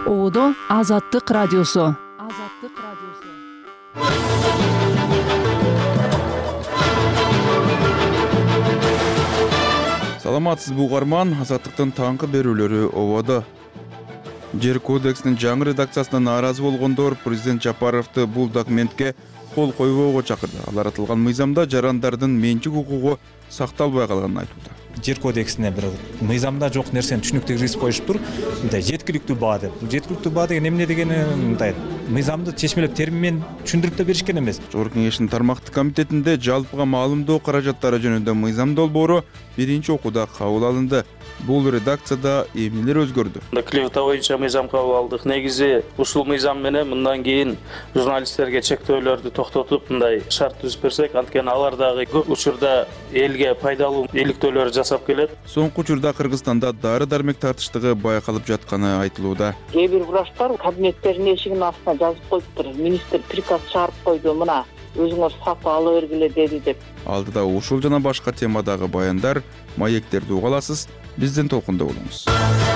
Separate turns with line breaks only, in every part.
Оодо Азаттык радиосу.
Саламатсызбы угарман, Азаттыктын таңкы берүүлөрү ободо. Жер кодексинин жаңы редакциясына нааразы болгондор президент Жапаровду бул документке кол койбоого чакырды. Алар атылган мыйзамда жарандардын менчик укугу сакталбай калганын айтууда.
Жер кодексине бир мыйзамда жок нерсени түшүнүктүү киргизип коюшуптур. Мындай жеткиликтүү баа деп. Жеткиликтүү баа деген эмне дегени, мындай мыйзамды чечмелеп термин менен түшүндүрүп да беришкен эмес.
Жогорку Кеңештин тармактык комитетинде жалпыга маалымдоо каражаттары жөнүндө мыйзам долбоору биринчи окууда кабыл алынды. Бул редакцияда эмнелер өзгөрдү?
Клевета боюнча мыйзам кабыл алдык. Негизи ушул мыйзам менен мындан кийин журналисттерге чектөөлөрдү токтотуп, мындай шарт түзүп берсек, анткени алар дагы көп учурда элге пайдалуу иликтөөлөр жасап келет.
Соңку учурда Кыргызстанда дары-дармек тартыштыгы байкалып жатканы айтылууда.
Кээ бир врачтар кабинеттеринин эшигинин астына жазып коюптур. Министр приказ чыгарып койду, мына өзүңөр сатып ала бергиле деди деп.
Алдыда ушул жана башка темадагы баяндар, маектерди уга аласыз. Бизден толкунда болуңуз.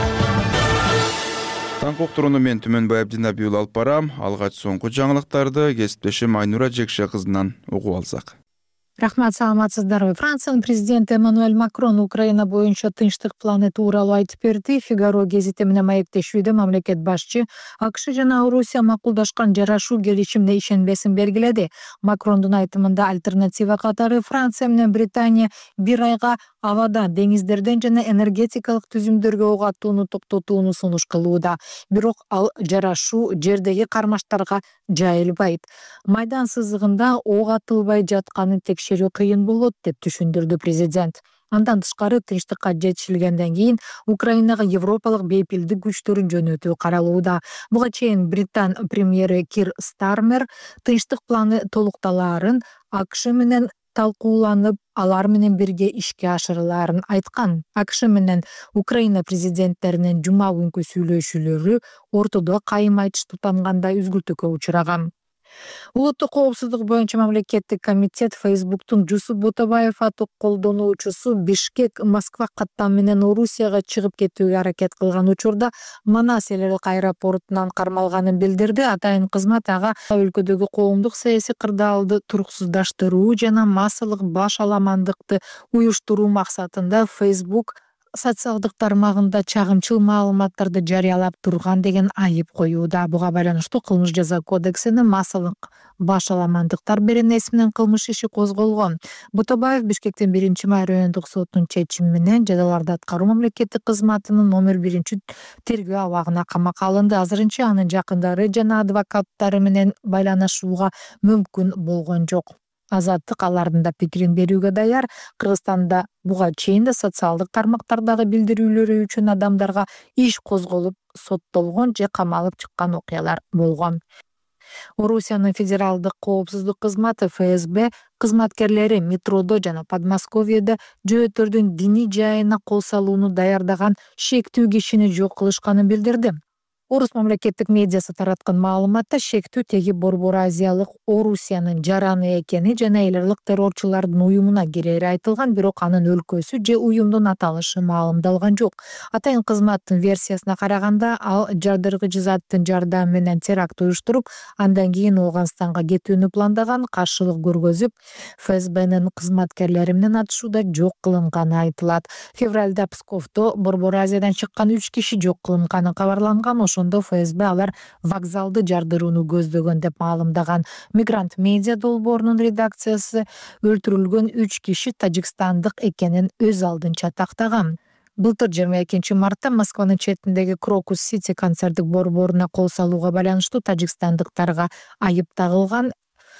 Таңкы уктурууну мен Түмөнбай Абдинабиул алып барам. Алгач соңку жаңылыктарды кесиптешим Айнура Жекше кызынан угуп алсак.
Рахмат, саламатсыздарбы. Франциянын президенти Эммануэль Макрон Украина боюнча тынчтык планы тууралуу айтып берди. Фигаро гезити менен маектешүүдө мамлекет башчы АКШ жана Орусия макулдашкан жарашуу келишимине ишенбесин белгиледи. Макрондун айтымында альтернатива катары Франция менен Британия бир айга абада, деңиздерден жана энергетикалык түзүмдөргө ок аттууну токтотууну сунуш кылууда. Бирок ал жарашуу жердеги кармаштарга жайылбайт. Майдан сызыгында ок атылбай жатканын текшерүү кыйын болот деп түшүндүрдү президент. Андан тышкары тынчтыкка жетишилгенден кийин Украинага европалык бейпилдик күчтөрүн жөнөтүү каралууда. Буга чейин Британ премьери Кир Стармер тынчтык планы толукталаарын АКШ менен талкууланып, алар менен бирге ишке ашырылаарын айткан. АКШ менен Украина президенттеринин жума күнкү сүйлөшүүлөрү ортодо кайым айтыш тутангандай үзгүлтүккө учураган. Улуттук коопсуздук боюнча мамлекеттик комитет Фейсбуктун Жусуп Бутабаев аттуу колдонуучусу Бишкек Москва каттам менен Орусияга чыгып кетүүгө аракет кылган учурда Манас элерилик аэропортунан кармалганын билдирди. Атайын кызмат ага өлкөдөгү коомдук саясий кырдаалды туруксуздаштыруу жана массалык баш аламандыкты уюштуруу максатында Facebook социалдык тармагында чагымчыл маалыматтарды жарыялап турган деген айып коюуда. Буга байланыштуу кылмыш жаза кодексинин массалык баш аламандыктар беренеси менен кылмыш иши козголгон. Бутабаев Бишкектин 1-май райондук соттун чечими менен жадаларды аткаруу мамлекеттик кызматынын номер 1 тергөө абагына камакка алынды. Азырынча анын жакындары жана адвокаттары менен байланышууга мүмкүн болгон жок. Азаттык алардын да пикирин берүүгө даяр. Кыргызстанда буга чейин да социалдык тармактардагы билдирүүлөрү үчүн адамдарга иш козголуп, соттолгон же камалып чыккан окуялар болгон. Орусиянын федералдык коопсуздук кызматы ФСБ кызматкерлери метродо жана Подмосковьеде жөөттөрдүн диний жайына кол салууну даярдаган шектүү кишини жок кылышканын билдирди. Орус мамлекеттик медиасы тараткан маалыматта шектүү теги Борбор Азиялык Орусиянын жараны экени жана элерлик террорчулардын уюмуна кирери айтылган, бирок анын өлкөсү же уюмдун аталышы маалымдалган жок. Атайын кызматтын версиясына караганда, ал жардыргыч заттын жардамы менен теракт уюштуруп, андан кийин Ооганстанга кетүүнү пландаган, каршылык көргөзүп, ФСБнын кызматкерлери менен атышууда жок кылынганы айтылат. Февралда Псковдо Борбор Азиядан чыккан 3 киши жок кылынганы кабарланган. Ошондо ФСБ алар вокзалды жардырууну көздөгөн деп маалымдаган. Мигрант медиа долбоорунун редакциясы өлтүрүлгөн 3 киши тажикстандык экенин өз алдынча тактаган. Былтыр 22 мартта Москванын четиндеги Крокус Сити концерттик борборуна кол салууга байланыштуу тажикстандыктарга айып тагылган.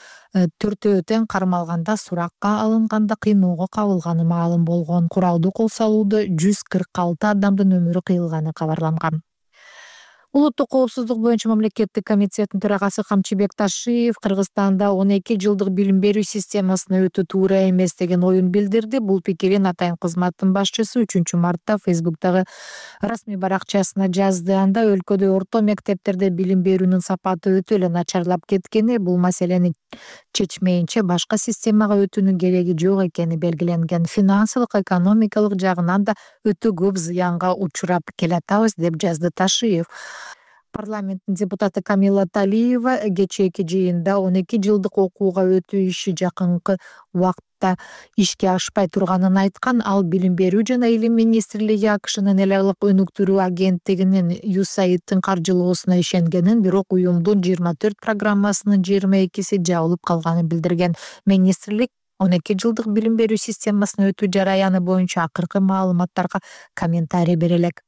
4 тең кармалганда суракка алынганда кыйноого кабылганы маалым болгон. Куралдуу кол салууда 146 адамдын өмүрү кыйылганы кабарланган. Улуттук коопсуздук боюнча мамлекеттик комитеттин төрагасы Камчыбек Ташиев Кыргызстанда 12 жылдык билим берүү системасына өтө туура эмес деген оюн билдирди. Бул пикирин атайын кызматтын башчысы 3 мартта Фейсбуктагы расмий баракчасына жазды. Анда өлкөдө орто мектептерде билим берүүнүн сапаты өтө эле начарлап кеткени, бул маселени чечмейинче башка системага өтүүнүн кереги жок экени белгиленген. Финансылык, экономикалык жагынан да өтө көп зыянга учурап келатабыз деп жазды Ташиев. Парламенттин депутаты Камила Талиева кечээки жыйында 12 жылдык окууга өтүү иши жакынкы убакытта ишке ашпай турганын айткан. Ал билим берүү жана илим министрлиги АКШнын эл айлык өнүктүрүү агенттигинин USAIDтин каржылоосуна ишенгенин, бирок уюмдун 24 программасынын 22си жабылып калганын билдирген. Министрлик 12 жылдык билим берүү системасына өтүү жараяны боюнча акыркы маалыматтарга комментарий бере элек.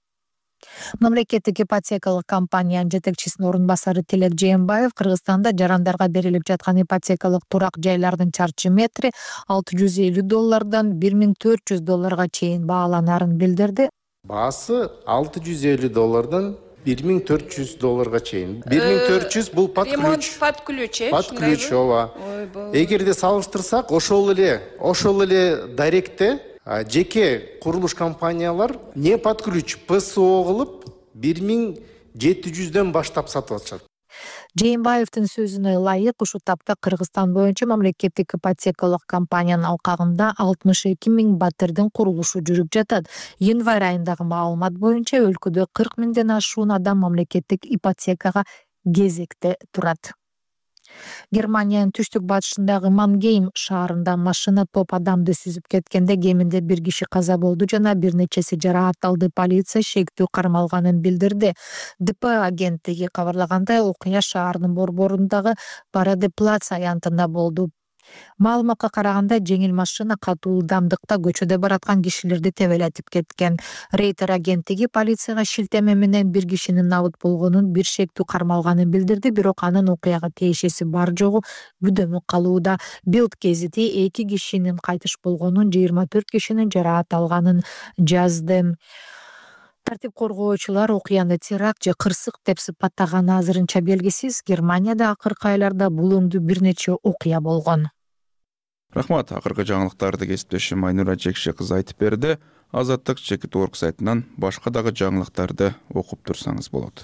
Мамлекеттик ипотекалык компаниянын жетекчисинин орун басары Тилек Жээнбаев Кыргызстанда жарандарга берилип жаткан ипотекалык турак жайлардын чарчы метри $650 $1400 чейин бааланарын билдирди.
Баасы $650 $1400 чейин. 1400 бул под ключ. Под ключ, ооба. Эгерде салыштырсак, ошол эле даректе жеке курулуш компаниялар не под ключ ПСО кылып 1700дөн баштап сатып атышат.
Жээнбаевдин сөзүнө ылайык, ушул тапта Кыргызстан боюнча мамлекеттик ипотекалык компаниянын алкагында 62 000 батирдин курулушу жүрүп жатат. Январь айындагы маалымат боюнча өлкөдө 40 000ден ашуун адам мамлекеттик ипотекага кезекте турат. Германиянын түштүк батышындагы Мангейм шаарында машина топ адамды сүзүп кеткенде кеминде 1 киши каза болду жана бир нечеси жараат алды. Полиция шектүү кармалганын билдирди. ДП агенттиги кабарлагандай, окуя шаардын борборундагы Парадеплац аянтында болду. Маалыматка караганда, жеңил машина катуу ылдамдыкта көчөдө бараткан кишилерди тебелетип кеткен. Рейтер агенттиги полицияга шилтеме менен бир кишинин набыт болгонун, бир шектүү кармалганын билдирди, бирок анын окуяга тиешеси бар жогу күдөмү калууда. Билд гезити 2 кишинин кайтыш болгонун, 24 кишинин жараат алганын жазды. Тартип коргоочулар окуяны теракт же кырсык деп сыпаттаганы азырынча белгисиз. Германияда акыркы айларда бул өңдүү бир нече окуя болгон.
Рахмат, акыркы жаңылыктарды кесиптешим Айнура Жекше кызы айтып берди. Азаттык Чекит.org сайтынан башка дагы жаңылыктарды окуп турсаңыз болот.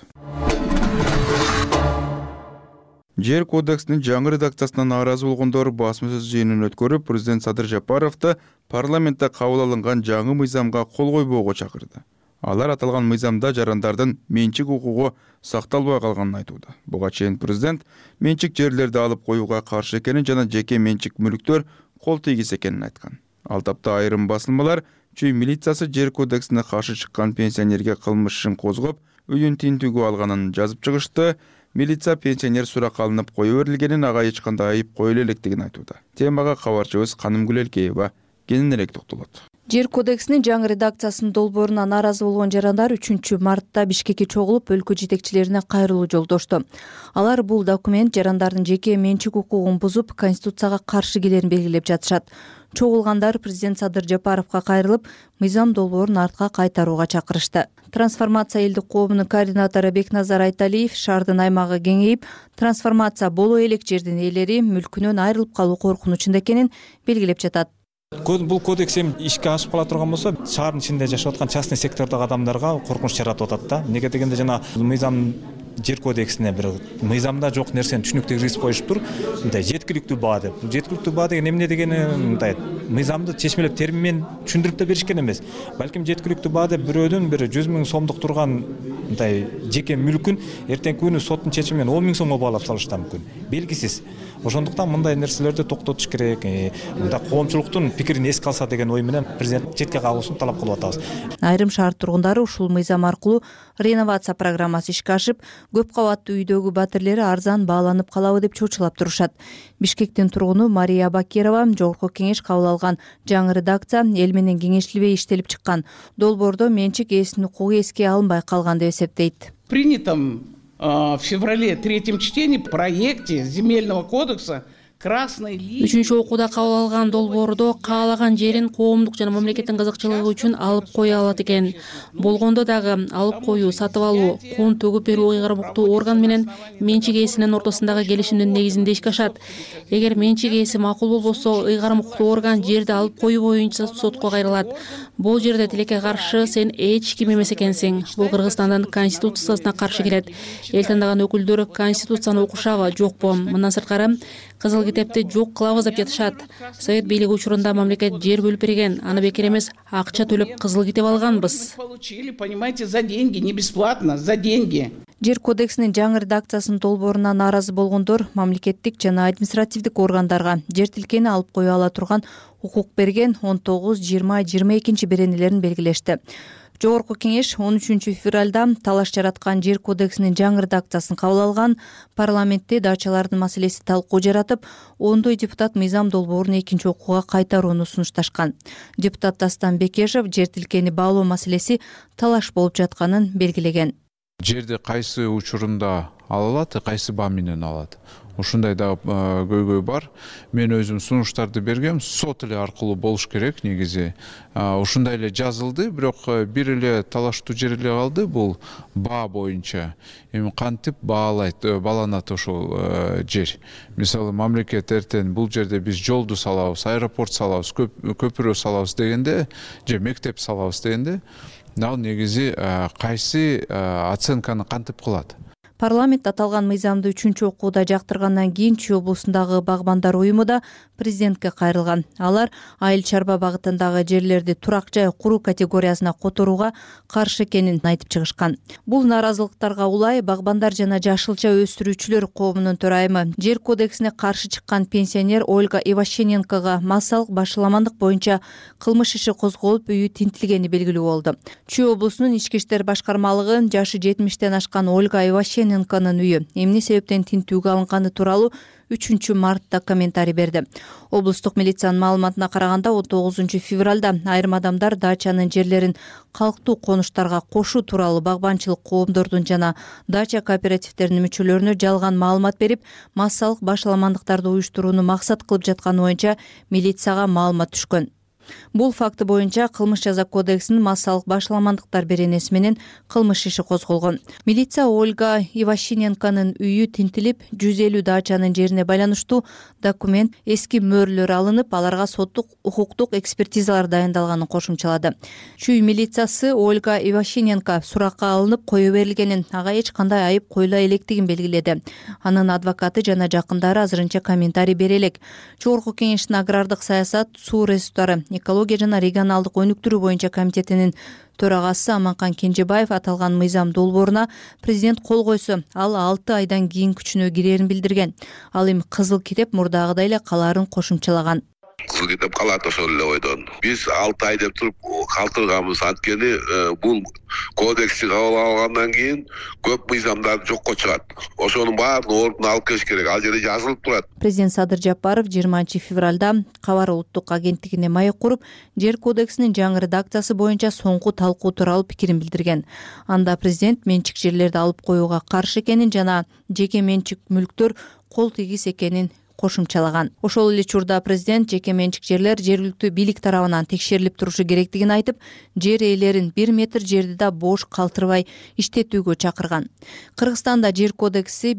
Жер кодексинин жаңы редакциясына нааразы болгондор басма-сөз жыйынын өткөрүп, президент Садыр Жапаровду парламентте кабыл алынган жаңы мыйзамга кол койбоого чакырды. Алар аталган мыйзамда жарандардын менчик укугу сакталбай калганын айтууда. Буга чейин президент менчик жерлерди алып коюуга каршы экенин жана жеке менчик мүлктөр кол тийгис экенин айткан. Ал тапта айрым басылмалар чүй милициясы жер кодексине каршы чыккан пенсионерге кылмыш ишин козгоп, үйүн тинтүүгө алганын жазып чыгышты. Милиция пенсионер суракка алынып кое берилгенин, ага эч кандай айып коюла электигин айтууда. Темага кабарчыбыз Канымгүл Элкеева кененирээк токтолот.
Жер кодексинин жаңы редакциясынын долбооруна нааразы болгон жарандар 3 мартта Бишкекке чогулуп, өлкө жетекчилерине кайрылуу жолдошту. Алар бул документ жарандардын жеке менчик укугун бузуп, конституцияга каршы келерин белгилеп жатышат. Чогулгандар президент Садыр Жапаровго кайрылып, мыйзам долбоорун артка кайтарууга чакырышты. Трансформация элдик коомунун координатору Бекназар Айталиев шаардын аймагы кеңейип, трансформация боло элек жердин ээлери мүлкүнөн айрылып калуу коркунучунда экенин белгилеп жатат.
Бул кодекс ишке ашып кала турган болсо, шаардын ичинде жашап аткан частный сектордогу адамдарга коркунуч жаратып атат да. Эмнеге дегенде жана мыйзам жер кодексине бир мыйзамда жок нерсени түшүнүктүү киргизип коюшуптур. Мындай жеткиликтүү баа деп. Жеткиликтүү баа деген эмне дегени, мындай мыйзамды чечмелеп термин менен түшүндүрүп да беришкен эмес. Балким жеткиликтүү баа деп бирөөдүн бир 100 000 сомдук турган мындай жеке мүлкүн эртеңки күнү соттун чечими менен 10 000 сомго баалап салышы да мүмкүн. Белгисиз. Ошондуктан мындай нерселерди токтотуш керек. Мында коомчулуктун пикирин эске алса деген ой менен президент четке кагуусун талап кылып атабыз.
Айрым шаар тургундары ушул мыйзам аркылуу реновация программасы ишке ашып, көп кабаттуу үйдөгү батирлери арзан бааланып калабы деп чочулап турушат. Бишкектин тургуну Мария Бакирова жогорку кеңеш кабыл алган жаңы редакция эл менен кеңешилбей иштелип чыккан. Долбоордо менчик ээсинин укугу эске алынбай калган деп эсептейт.
Принятом в феврале 3-м чтении проекте земельного кодекса красной линии.
Үчүнчү окууда кабыл алган долбоордо каалаган жерин коомдук жана мамлекеттин кызыкчылыгы үчүн алып кое алат экен. Болгондо дагы алып коюу, сатып алуу, кон төгүп берүү ыйгарым укуктуу орган менен менчик ээсинин ортосундагы келишимдин негизинде ишке ашат. Эгер менчик ээси макул болбосо, ыйгарым укуктуу орган жерди алып коюу боюнча сотко кайрылат. Бул жерде тилекке каршы сен эч ким эмес экенсиң. Бул Кыргызстандын конституциясына каршы келет. Эл тандаган өкүлдөр конституцияны окушабы, жокпу? Мындан сырткары кызыл китепти жок кылабыз деп жатышат. Совет бийлиги учурунда мамлекет жер бөлүп берген, аны бекер эмес акча төлөп кызыл китеп алганбыз.
Получили, понимаете, за деньги, не бесплатно, за деньги.
Жер кодексинин жаңы редакциясынын долбооруна нааразы болгондор мамлекеттик жана административдик органдарга жер тилкени алып кое ала турган укук берген 19, 20, 22 беренелерин белгилешти. Жогорку кеңеш 13 февралда талаш жараткан жер кодексинин жаңы редакциясын кабыл алган. Парламентте дачалардын маселеси талкуу жаратып, ондой депутат мыйзам долбоорун экинчи окууга кайтарууну сунушташкан. Депутат Дастан Бекешев жер тилкени баалоо маселеси талаш болуп жатканын белгилеген.
Жерди кайсы учурунда ала алат, кайсы баа менен алат. Ушундай да көйгөй бар. Мен өзүм сунуштарды бергем, сот эле аркылуу болуш керек негизи. Ушундай эле жазылды, бирок бир эле талаштуу жер эле калды, бул баа боюнча. Эми кантип бааланат ошол жер. Мисалы мамлекет эртең бул жерде биз жолду салабыз, аэропорт салабыз, көпүрө салабыз дегенде, же мектеп салабыз дегенде, ал негизи кайсы оценканы кантип кылат?
Парламент аталган мыйзамды 3 окууда жактыргандан кийин Чүй облусундагы багбандар уюму да президентке кайрылган. Алар айыл чарба багытындагы жерлерди турак жай куруу категориясына которууга каршы экенин айтып чыгышкан. Бул нааразылыктарга улай багбандар жана жашылча өстүрүүчүлөр коомунун төрайымы, жер кодексине каршы чыккан пенсионер Ольга Иващененкога массалык башаламандык боюнча кылмыш иши козголуп, үйү тинтилгени белгилүү болду. Чүй облусунун ички иштер башкармалыгы жашы 70-тен ашкан Ольга Иващененконун үйү эмне себептен тинтүүгө алынганы тууралуу 3 мартта комментарий берди. Облустук милициянын маалыматына караганда 19 февралда айрым адамдар дачанын жерлерин калктуу конуштарга кошуу тууралуу багбанчылык коомдордун жана дача кооперативдеринин мүчөлөрүнө жалган маалымат берип, массалык башаламандыктарды уюштурууну максат кылып жатканы боюнча милицияга маалымат түшкөн. Бул факты боюнча кылмыш жаза кодексинин массалык башаламандыктар беренеси менен кылмыш иши козголгон. Милиция Ольга Иващененконун үйү тинтилип, 150 дачанын жерине байланыштуу документ, эски мөөрлөр алынып, аларга соттук укуктук экспертизалар дайындалганын кошумчалады. Чүй милициясы Ольга Иващененко суракка алынып кое берилгенин, ага эч кандай айып коюла электигин белгиледи. Анын адвокаты жана жакындары азырынча комментарий бере элек. Жогорку кеңештин агрардык саясат, суу ресурстары, экология жана регионалдык өнүктүрүү боюнча комитетинин төрагасы Аманкан Кенжебаев аталган мыйзам долбооруна президент кол койсо, ал 6 айдан кийин күчүнө кирерин билдирген. Ал эми кызыл китеп мурдагыдай эле калаарын кошумчалаган.
Кызыл китеп калат ошол эле ойдон. Биз 6 ай деп туруп калтырганбыз. Анткени бул кодексти кабыл алгандан кийин көп мыйзамдар жокко чыгат. Ошонун баарын ордуна алып келиш керек. Ал жерде жазылып турат.
Президент Садыр Жапаров 20 февралда Кабар улуттук агенттигине маек куруп, жер кодексинин жаңы редакциясы боюнча соңку талкуу тууралуу пикирин билдирген. Анда президент менчик жерлерди алып коюуга каршы экенин жана жеке менчик мүлктөр кол тийгис экенин кошумчалаган. Ошол эле учурда президент жеке менчик жерлер жергиликтүү бийлик тарабынан текшерилип турушу керектигин айтып, жер ээлерин 1 метр жерди да бош калтырбай иштетүүгө чакырган. Кыргызстанда жер кодекси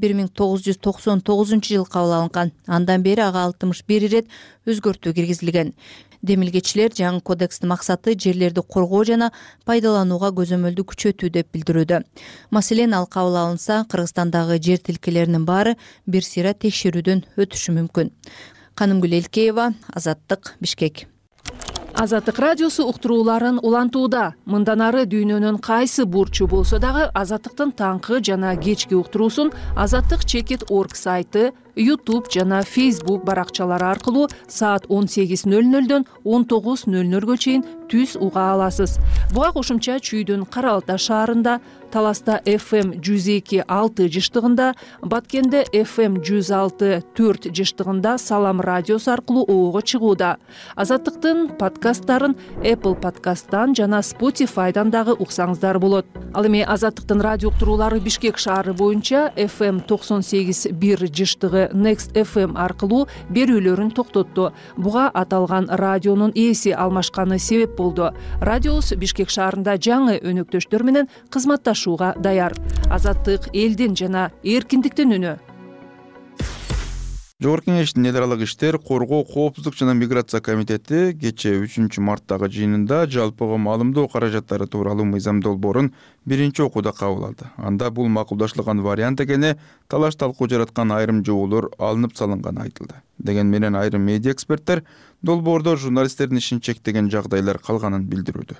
1999-жылы кабыл алынган. Андан бери ага 61 ирет өзгөртүү киргизилген. Демилгечилер жаңы кодекстин максаты жерлерди коргоо жана пайдаланууга көзөмөлдү күчөтүү деп билдирүүдө. Маселен, ал кабыл алынса, Кыргызстандагы жер тилкелеринин баары бир сыйра текшерүүдөн өтүшү мүмкүн. Канымгүл Элкеева, Азаттык, Бишкек.
Азаттык радиосу уктурууларын улантууда. Мындан ары дүйнөнүн кайсы бурчу болсо дагы Азаттыктын таңкы жана кечки уктуруусун azattik.org сайты, YouTube жана Facebook баракчалары аркылуу саат 18:00дөн 19:00га чейин түз уга аласыз. Буга кошумча Чүйдүн Кара Алтай шаарында, Таласта FM 102.6 жыштыгында, Баткенде FM 106.4 жыштыгында Салам радиосу аркылуу оого чыгууда. Азаттыктын подкасттарын Apple подкасттан жана Spotify'дан дагы уксаңыздар болот. Ал эми Азаттыктын радио уктуруулары Бишкек шаары боюнча FM 98.1 жыштыгы Next FM аркылуу берүүлөрүн токтотту. Буга аталган радионун ээси алмашканы себеп болду. Радиобуз Бишкек шаарында жаңы өнөктөштөр менен кызматташууга даяр. Азаттык элдин жана эркиндиктин үнү.
Жогорку кеңештин эл аралык иштер, коргоо, коопсуздук жана миграция комитети кечээ 3 марттагы жыйынында жалпыга маалымдоо каражаттары тууралуу мыйзам долбоорун биринчи окууда кабыл алды. Анда бул макулдашылган вариант экени талаш талкуу жараткан айрым жоболор алынып салынганы айтылды. Деген менен айрым медиа эксперттер долбоордо журналисттердин ишин чектеген жагдайлар калганын билдирүүдө.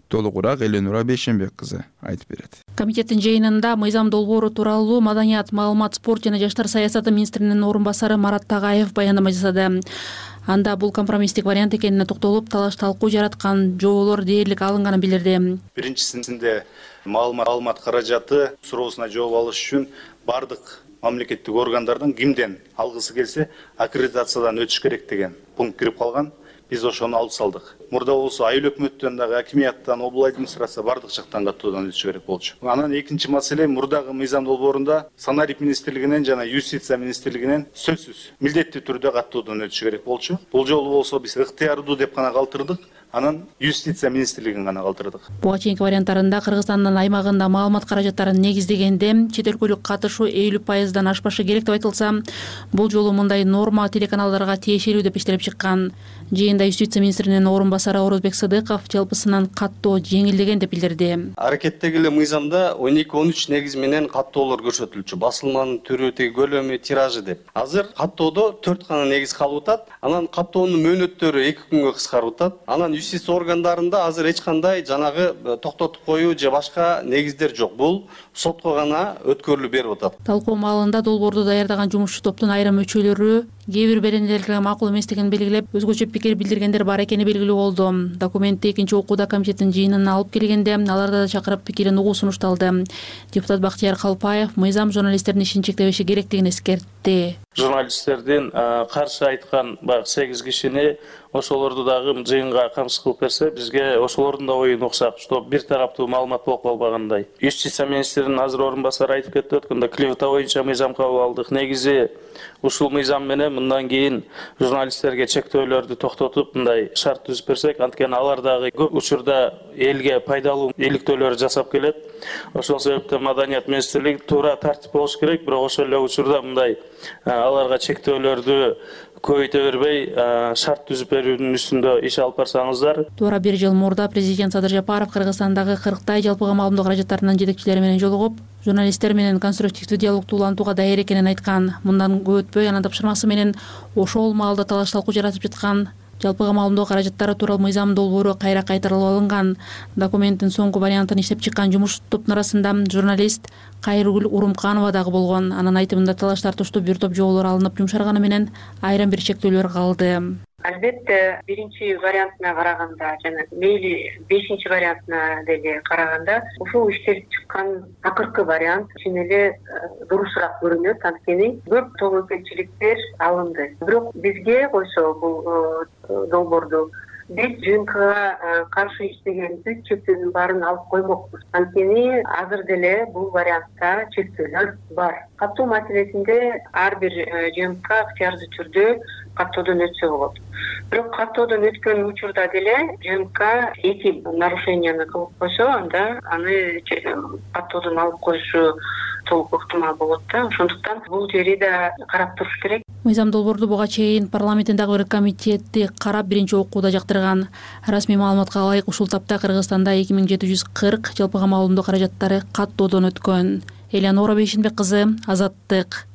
Толугураак Эленура Бейшенбек кызы айтып берет.
Комитеттин жыйынында мыйзам долбоору тууралуу Маданият, маалымат, спорт жана жаштар саясаты министринин орун басары Марат Тагаев баяндама жасады. Анда бул компромисстик вариант экенине токтолуп, талаш талкуу жараткан жоболор дээрлик алынганын билдирди.
Биринчисинде маалымат каражаты суроосуна жооп алыш үчүн бардык мамлекеттик органдардын кимден алгысы келсе аккредитациядан өтүш керек деген пункт кирип калган. Биз ошону алып салдык. Мурда болсо айыл өкмөттөн дагы, акимияттан, облуу администрация бардык жактан каттоодон өтүш керек болчу. Анан экинчи маселе мурдагы мыйзам долбоорунда Санарик министрлигинен жана Юстиция министрлигинен сөзсүз милдеттүү түрдө каттоодон өтүш керек болчу. Бул жолу болсо биз ыктыярдуу деп гана калтырдык. Анан Юстиция министрлигин гана калтырдык.
Буга чейинки варианттарында Кыргызстандын аймагында маалымат каражаттарын негиздегенде чет өлкөлүк катышуу 50% ашпашы керек деп айтылса, бул жолу мындай норма телеканалдарга тиешелүү деп иштелип чыккан. Жыйында Юстиция министринин орун басары Орозбек Сыдыков жалпысынан каттоо жеңилдеген деп билдирди.
Аракеттеги эле мыйзамда 12-13 негиз менен каттоолор көрсөтүлчү. Басылманын түрү, көлөмү, тиражы деп. Азыр каттоодо 4 гана негиз калып атат. Анан каттоонун мөөнөттөрү 2 күнгө кыскарып атат. Анан юстиция органдарында азыр эч кандай жанагы токтотуп коюу же башка негиздер жок. Бул сотко гана өткөрүлүп берип атат.
Талкуу маалында долбоорду даярдаган жумушчу топтун айрым мүчөлөрү кээ бир беренелерге макул эместигин белгилеп, өзгөчө пикир билдиргендер бар экени белгилүү болду. Документти экинчи окууда комитеттин жыйынына алып келгенде аларда да чакырып пикирин угуу сунушталды. Депутат Бактияр Калпаев мыйзам журналисттердин ишин чектебеши керектигин эскертти.
Журналисттердин каршы айткан 8 кишини ошолорду дагы жыйынга камсыз кылып берсе, бизге ошолордун да оюн уксак, что бир тараптуу маалымат болуп калбагандай. Юстиция министринин азыр орун басары айтып кетти өткөндө, клевета боюнча мыйзам кабыл алдык. Негизи ушул мыйзам менен мындан кийин журналисттерге чектөөлөрдү токтотуп, мындай шарт түзүп берсек, анткени алар дагы көп учурда элге пайдалуу иликтөөлөр жасап келет. Ошол себептен Маданият министрлиги туура тартип болуш керек, бирок ошол эле учурда мындай аларга чектөөлөрдү көбөйтө бербей, шарт түзүп берүүнүн үстүндө иш алып барсаңыздар.
Туура 1 жыл мурда президент Садыр Жапаров Кыргызстандагы 40 жалпыга маалымдоо каражаттарынын жетекчилери менен жолугуп, журналисттер менен конструктивдүү диалогду улантууга даяр экенин айткан. Мындан көп өтпөй анын тапшырмасы менен ошол маалда талаш талкуу жаратып жаткан жалпыга маалымдоо каражаттары тууралуу мыйзам долбоору кайра кайтарылып алынган. Документтин соңку вариантын иштеп чыккан жумуш топтун арасында журналист Кайрыгүл Урумканова дагы болгон. Анын айтымында талаш тартыштуу бир топ жоболор алынып жумшарганы менен айрым бир чектөөлөр калды.
Албетте, биринчи вариантына караганда жана мейли 5-чи вариантына деле караганда, ушул иштелип чыккан акыркы вариант чын эле дурусураак көрүнөт, анткени көп тобокелчиликтер алынды. Бирок бизге койсо бул долбоорду биз ЖНКга каршы иштегенбиз чектөөнүн баарын алып коймокпуз. Анткени азыр деле бул вариантта чектөөлөр бар. Каттоо маселесинде ар бир ЖНК ыктыярдуу түрдө каттоодон өтсө болот. Бирок каттоодон өткөн учурда деле ЖНК 2 нарушенияны кылып койсо, анда аны каттоодон алып коюшу толук ыктымал болот да. Ошондуктан бул жери да карап туруш керек.
Мыйзам долбоорду буга чейин парламенттин дагы бир комитети карап биринчи окууда жактырган. Расмий маалыматка ылайык ушул тапта Кыргызстанда 2740 жалпыга маалымдоо каражаттары каттоодон өткөн. Эленура Бейшенбек кызы, Азаттык.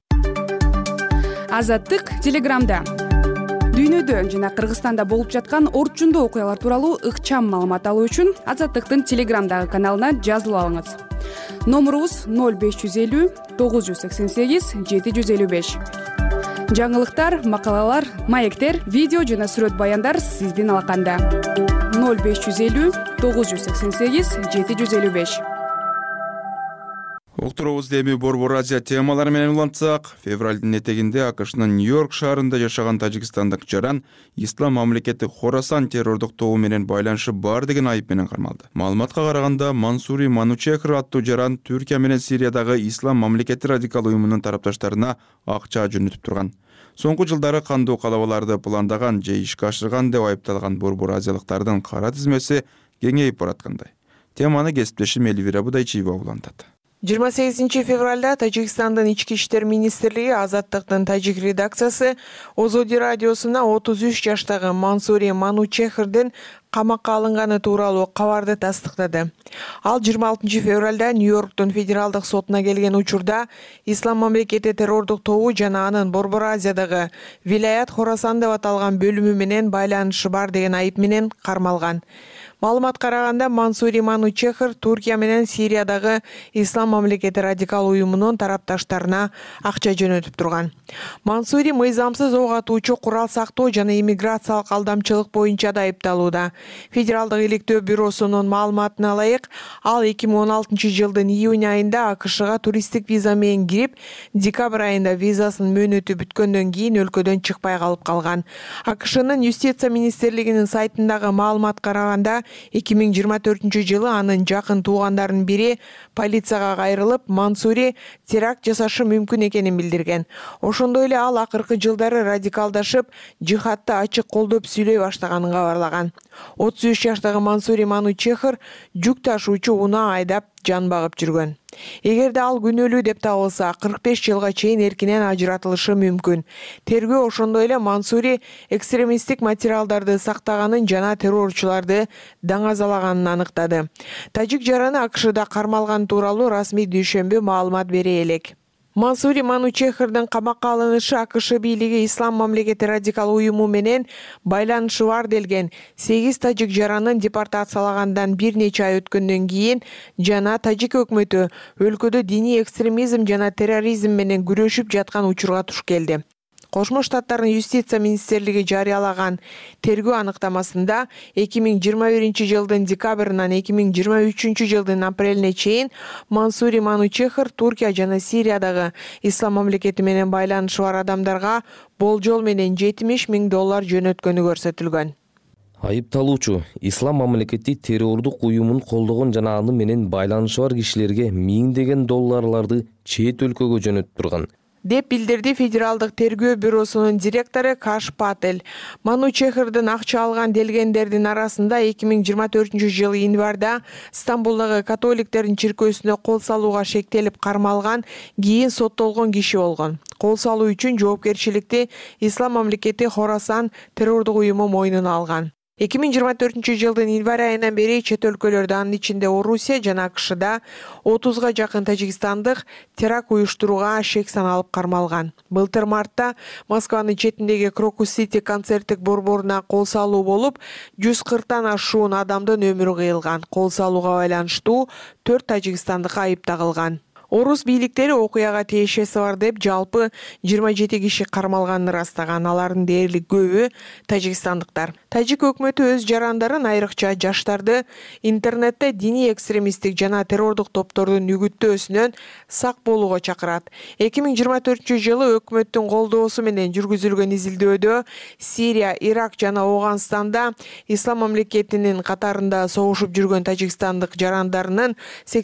Азаттык Телеграмда. Дүйнөдө жана Кыргызстанда болуп жаткан орчундуу окуялар тууралуу ыкчам маалымат алуу үчүн Азаттыктын Телеграмдагы каналына жазылып алыңыз. Номурубуз 0550 988 755. Жаңылыктар, макалалар, маектер, видео жана сүрөт баяндар сиздин алаканда. 0550 988 755.
Уктуруубузду эми Борбор Азия темалары менен улантсак, февралдын этегинде АКШнын Нью-Йорк шаарында жашаган тажикстандык жаран Ислам мамлекети Хорасан террордук тобу менен байланышы бар деген айып менен кармалды. Маалыматка караганда, Мансури Манучехр аттуу жаран Түркия менен Сириядагы Ислам мамлекети радикал уюмунун тарапташтарына акча жөнөтүп турган. Соңку жылдары кандуу калабаларды пландаган же ишке ашырган деп айыпталган Борбор Азиялыктардын кара тизмеси кеңейип бараткандай. Теманы кесиптешим Эльвира Будайчиева улантат.
28 февралда Тажикстандын ички иштер министрлиги Азаттыктын тажик редакциясы Озоди радиосуна 33 жаштагы Мансури Манучехрдин камакка алынганы тууралуу кабарды тастыктады. Ал 26 февралда Нью-Йорктун федералдык сотуна келген учурда Ислам мамлекети террордук тобу жана анын Борбор Азиядагы Вилаят Хорасан деп аталган бөлүмү менен байланышы бар деген айып менен кармалган. Маалымат караганда Мансури Манучехр Туркия менен Сириядагы Ислам мамлекети радикал уюмунун тарапташтарына акча жөнөтүп турган. Мансури мыйзамсыз ок атуучу, курал сактоо жана иммиграциялык алдамчылык боюнча да айыпталууда. Федералдык иликтөө бюросунун маалыматына ылайык, ал 2016 жылдын июнь айында АКШга туристтик виза менен кирип, декабрь айында визасынын мөөнөтү бүткөндөн кийин өлкөдөн чыкпай калып калган. АКШнын юстиция министрлигинин сайтындагы маалымат караганда 2024 жылы анын жакын туугандарынын бири полицияга кайрылып, Мансури теракт жасашы мүмкүн экенин билдирген. Ошондой эле ал акыркы жылдары радикалдашып, жихадты ачык колдоп сүйлөй баштаганын кабарлаган. 33 жаштагы Мансури Манучехр жүк ташуучу унаа айдап жан багып жүргөн. Эгерде ал күнөөлүү деп табылса, 45 жылга чейин эркинен ажыратылышы мүмкүн. Тергөө ошондой эле Мансури экстремисттик материалдарды сактаганын жана террорчуларды даңазалаганын аныктады. Тажик жараны АКШда кармалган тууралуу расмий дүйшөмбү маалымат бере элек. Мансури Манучехрдин камакка алынышы АКШ бийлиги Ислам мамлекети радикал уюму менен байланышы бар делген 8 тажик жаранын депортациялагандан бир нече ай өткөндөн кийин жана тажик өкмөтү өлкөдө диний экстремизм жана терроризм менен күрөшүп жаткан учурга туш келди. Кошмо Штаттардын юстиция министрлиги жарыялаган тергөө аныктамасында 2021 жылдын декабрынан 2023 жылдын апрелине чейин Мансури Манучехр Туркия жана Сириядагы Ислам мамлекети менен байланышы бар адамдарга болжол менен $70,000 жөнөткөнү көрсөтүлгөн.
Айыпталуучу Ислам мамлекети террордук уюмун колдогон жана аны менен байланышы бар кишилерге $1000 долларларды чет өлкөгө жөнөтүп турган
деп билдирди Федералдык тергөө бюросунун директору Каш Патель. Манучехрдин акча алган делгендердин арасында 2024 жылы январда Стамбулдагы католиктердин чиркөөсүнө кол салууга шектелип кармалган, кийин соттолгон киши болгон. Кол салуу үчүн жоопкерчиликти Ислам мамлекети Хорасан террордук уюму мойнуна алган. 2024 жылдын январь айынан бери чет өлкөлөрдө, анын ичинде Орусия жана АКШда 30га жакын тажикстандык теракт уюштурууга шек саналып кармалган. Былтыр мартта Москванын четиндеги Крокус Сити концерттик борборуна кол салуу болуп, 140тан ашуун адамдын өмүрү кыйылган. Кол салууга байланыштуу 4 тажикстандык айып тагылган. Орус бийликтери окуяга тиешеси бар деп жалпы 27 киши кармалганын ырастаган. Алардын дээрлик көбү тажикстандыктар. Тажик өкмөтү өз жарандарын, айрыкча жаштарды интернетте диний экстремисттик жана террордук топтордун үгүттөөсүнөн сак болууга чакырат. 2024 жылы өкмөттүн колдоосу менен жүргүзүлгөн изилдөөдө Сирия, Ирак жана Афганстанда Ислам мамлекетинин катарында согушуп жүргөн тажикстандык жарандарынын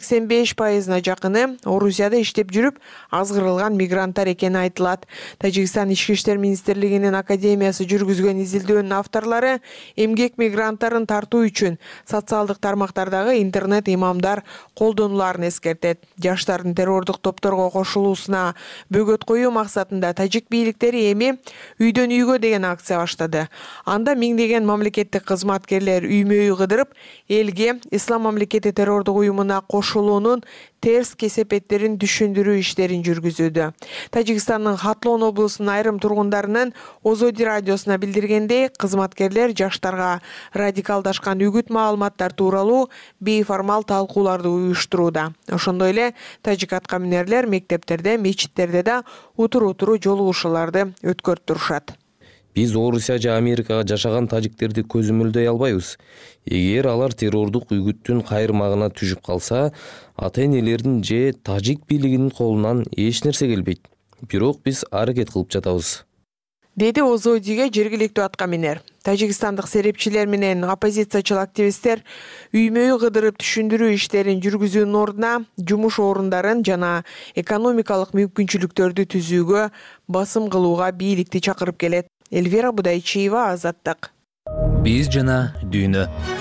85%-на жакыны Орусияда иштеп жүрүп, азгырылган мигранттар экени айтылат. Тажикстан Ички иштер министрлигинин академиясы жүргүзгөн изилдөөнүн авторлору эмгек мигранттарын тартуу үчүн социалдык тармактардагы интернет имамдар колдонуларын эскертет. Жаштардын террордук топторго кошулуусуна бөгөт коюу максатында тажик бийликтери эми үйдөн үйгө деген акция баштады. Анда миңдеген мамлекеттик кызматкерлер үймө-үй кыдырып, элге Ислам мамлекети террордук уюмуна кошулуунун терс кесепеттерин түшүндүрүү иштерин жүргүзүүдө. Тажикстандын Хатлон облусунун айрым тургундарынын Озоди радиосуна билдиргендей, кызматкерлер жаштарга радикалдашкан үгүт маалыматтар тууралуу бейформал талкууларды уюштурууда. Ошондой эле тажик аткаминерлер мектептерде, мечиттерде да утур-утуру жолугушууларды өткөрүп турушат.
Биз Орусия же Америкага жашаган тажиктерди көзөмөлдөй албайбыз. Эгер алар террордук үгүттүн кайрмагына түшүп калса, ата-энелердин же тажик бийлигинин колунан эч нерсе келбейт. Бирок биз аракет кылып жатабыз.
Деди Озодиге жергиликтүү аткаминер. Тажикстандык серепчилер менен оппозициячыл активисттер үймө-үй кыдырып түшүндүрүү иштерин жүргүзүүнүн ордуна жумуш орундарын жана экономикалык мүмкүнчүлүктөрдү түзүүгө басым кылууга бийликти чакырып келет. Эльвира Будайчиева, Азаттык.
Биз жана дүйнө.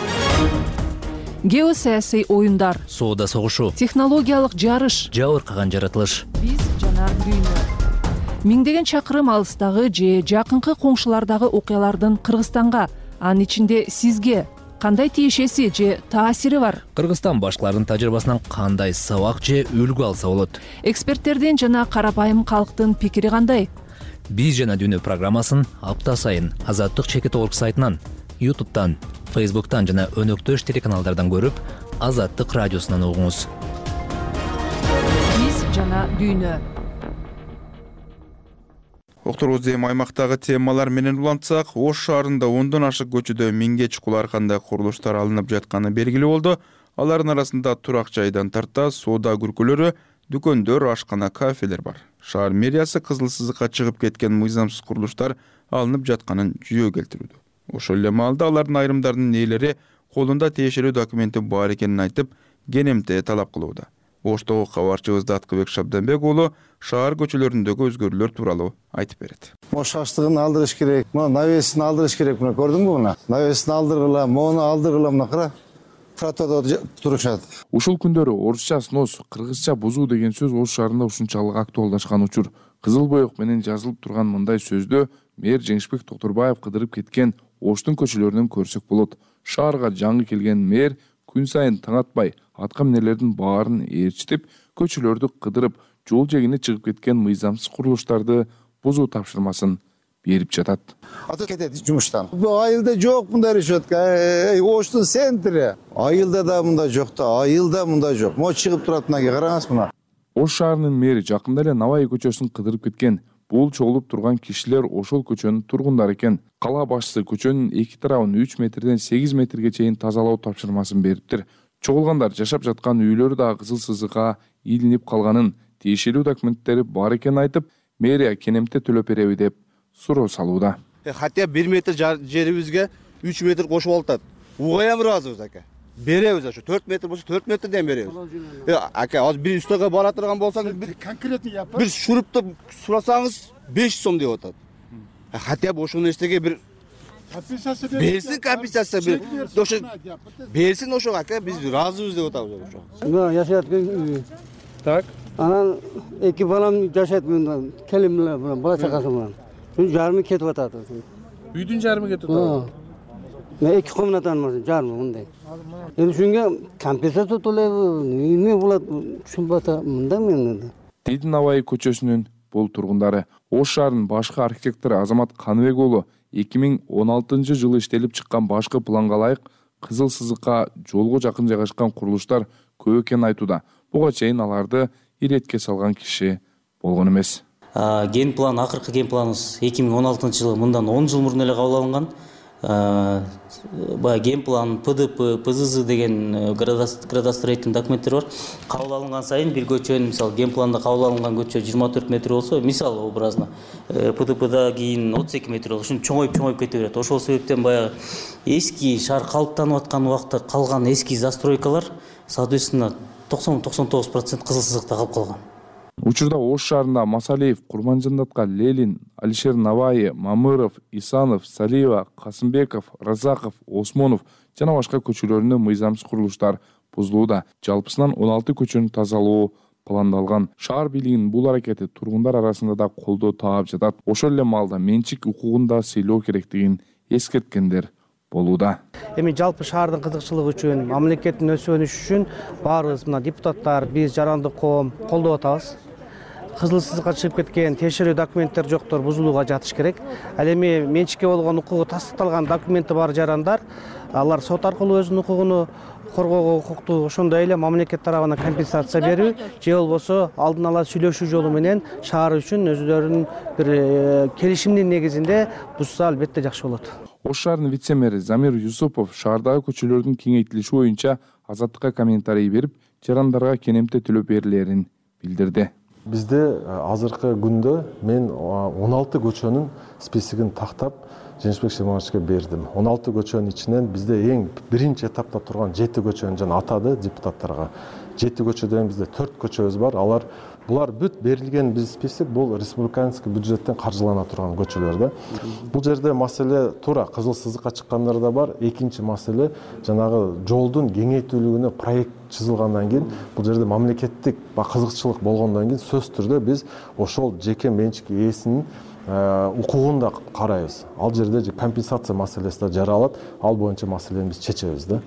Геосаясий оюндар.
Соода согушу.
Технологиялык жарыш.
Жабыркаган жаратылыш.
Биз жана дүйнө. Миңдеген чакырым алыстагы же жакынкы коңшулардагы окуялардын Кыргызстанга, анын ичинде сизге кандай тиешеси же таасири бар?
Кыргызстан башкалардын тажрыйбасынан кандай сабак же үлгү алса болот?
Эксперттердин жана карапайым калктын пикири кандай?
Биз жана дүйнө программасын апта сайын Азаттык чекит.org сайтынан, YouTube'дан Facebooktан жана өнөктөш телеканалдардан көрүп, Азаттык радиосунан угуңуз.
Биз жана дүйнө.
Октурбуз эми аймактагы темалар менен улантсак, Ош шаарында 10дон ашык көчөдө миңге чукул ар кандай курулуштар алынып жатканы белгилүү болду. Алардын арасында турак жайдан тарта соода күркөлөрү, дүкөндөр, ашкана, кафелер бар. Шаар мэриясы кызыл сызыкка чыгып кеткен мыйзамсыз курулуштар алынып жатканын жүйө келтирүүдө. Ошол эле маалда алардын айрымдарынын ээлери колунда тиешелүү документи бар экенин айтып, кенемте талап кылууда. Оштогу кабарчыбыз Аткыбек Шабданбек уулу шаар көчөлөрүндөгү өзгөрүүлөр тууралуу айтып берет.
Ош аштыгын алдырыш керек, навесин алдырыш керек. Мына көрдүңбү мына? Навесин алдыргыла, мону алдыргыла, мына кара. Тротуарда турушат.
Ушул күндөрү орусча снос, кыргызча бузуу деген сөз Ош шаарында ушунчалык актуалдашкан учур. Кызыл боек менен жазылып турган мындай сөздө мэр Жеңишбек Токторбаев кыдырып кеткен Оштун көчөлөрүнөн көрсөк болот. Шаарга жаңы келген мэр күн сайын таң атпай атка минерлердин баарын ээрчитип, көчөлөрдү кыдырып, жол жегине чыгып кеткен мыйзамсыз курулуштарды бузуу тапшырмасын берип жатат.
Ата кетет жумуштан. Айылда жок мындай решетка. Оштун центри. Айылда да мындай жок да, айылда мындай жок. Мо чыгып турат мына караңыз мына.
Ош шаарынын мэри жакында эле Навай көчөсүн кыдырып кеткен. Бул чогулуп турган кишилер ошол көчөнүн тургундары экен. Кала башчысы көчөнүн эки тарабын 3 метрден 8 метрге чейин тазалоо тапшырмасын бериптир. Чогулгандар жашап жаткан үйлөрү да кызыл сызыкка илинип калганын, тиешелүү документтери бар экенин айтып, мэрия кенемте төлөп береби деп суроо салууда.
Хотя 1 метр жерибизге 3 метр кошуп алат. Угаям ыраазыбыз ака. Беребиз ошо 4 метр болсо 4 метрден беребиз. Ака, азыр бир үстөгө бара турган болсаңыз, бир шурупты сурасаңыз 500 сом деп атат. Хотя бы ошол нерсеге бир компенсация берсин, компенсация бир. Ошо берсин ошо ака, биз ыраазыбыз деп атабыз ошо.
Мен жашайт үй. Так. Анан эки балам жашайт менен, келим менен, бала чакасы менен. Үй жарымы кетип атат.
Үйдүн жарымы кетип атат.
Мен 2 комнатаны бар, жарымы мындай. Эми ушунга компенсация төлөйбү, эмне болот, түшүнбөт мындай мен.
Дейди Навай көчөсүнүн бул тургундары. Ош шаарынын башкы архитектору Азамат Каныбек уулу 2016-жылы иштелип чыккан башкы планга ылайык кызыл сызыкка жолго жакын жайгашкан курулуштар көп экенин айтууда. Буга чейин аларды иретке салган киши болгон эмес.
Ген план, акыркы ген планыбыз 2016-жылы мындан 10 жыл мурун эле кабыл алынган. Баягы ген план, ПДП, ПЗЗ деген градостроительный документтер бар. Кабыл алынган сайын бир көчөнүн, мисалы, ген планда кабыл алынган көчө 24 метр болсо, мисалы образно, ПДПда кийин 32 метр болсо, ушун чоңоюп кете берет. Ошол себептен баягы эски шаар калыптанып аткан убакта калган эски застройкалар, соответственно, 90-99% кызыл сызыкта калып калган.
Учурда Ош шаарында Масалиев, Курманжандатка, Лелин, Алишер Навай, Мамыров, Исанов, Салиева, Касымбеков, Разаков, Осмонов жана башка көчөлөрүндө мыйзамсыз курулуштар бузулууда. Жалпысынан 16 көчөнү тазалоо пландалган. Шаар бийлигинин бул аракети тургундар арасында да колдоо таап жатат. Ошол эле маалда менчик укугун да сыйлоо керектигин эскерткендер болууда.
Эми жалпы шаардын кызыкчылыгы үчүн, мамлекеттин өсөнүшү үчүн баарыбыз мына депутаттар, биз жарандык коом колдоп атабыз. Кызыл сызыкка чыгып кеткен тиешелүү документтер жоктор бузулууга жатыш керек. Ал эми менчикке болгон укугу тастыкталган документи бар жарандар, алар сот аркылуу өзүнүн укугуну коргоого укуктуу. Ошондой эле мамлекет тарабынан компенсация берүү же болбосо алдын ала сүйлөшүү жолу менен шаар үчүн өздөрүнүн бир келишимдин негизинде бузса албетте жакшы болот.
Ош шаарынын вице-мэри Замир Юсупов шаардагы көчөлөрдүн кеңейтилиши боюнча Азаттыкка комментарий берип, жарандарга кенемте төлөп берилерин билдирди.
Бизде азыркы күндө мен 16 көчөнүн списигин тактап Жеңишбек Шаймановичке бердим. 16 көчөнүн ичинен бизде эң биринчи этапта турган 7 көчөнү жана атады депутаттарга. 7 көчөдөн бизде 4 көчөбүз бар. Булар бүт берилген биз список бул республиканский бюджеттен каржылана турган көчөлөр да. Бул жерде маселе туура кызыл сызыкка чыккандар да бар. Экинчи маселе жанагы жолдун кеңейтүүлүгүнө проект чызылгандан кийин бул жерде мамлекеттик кызыкчылык болгондон кийин сөзсүз түрдө биз ошол жеке менчик ээсинин укугун да карайбыз. Ал жерде компенсация маселеси да жаралат. Ал боюнча маселени биз чечебиз да.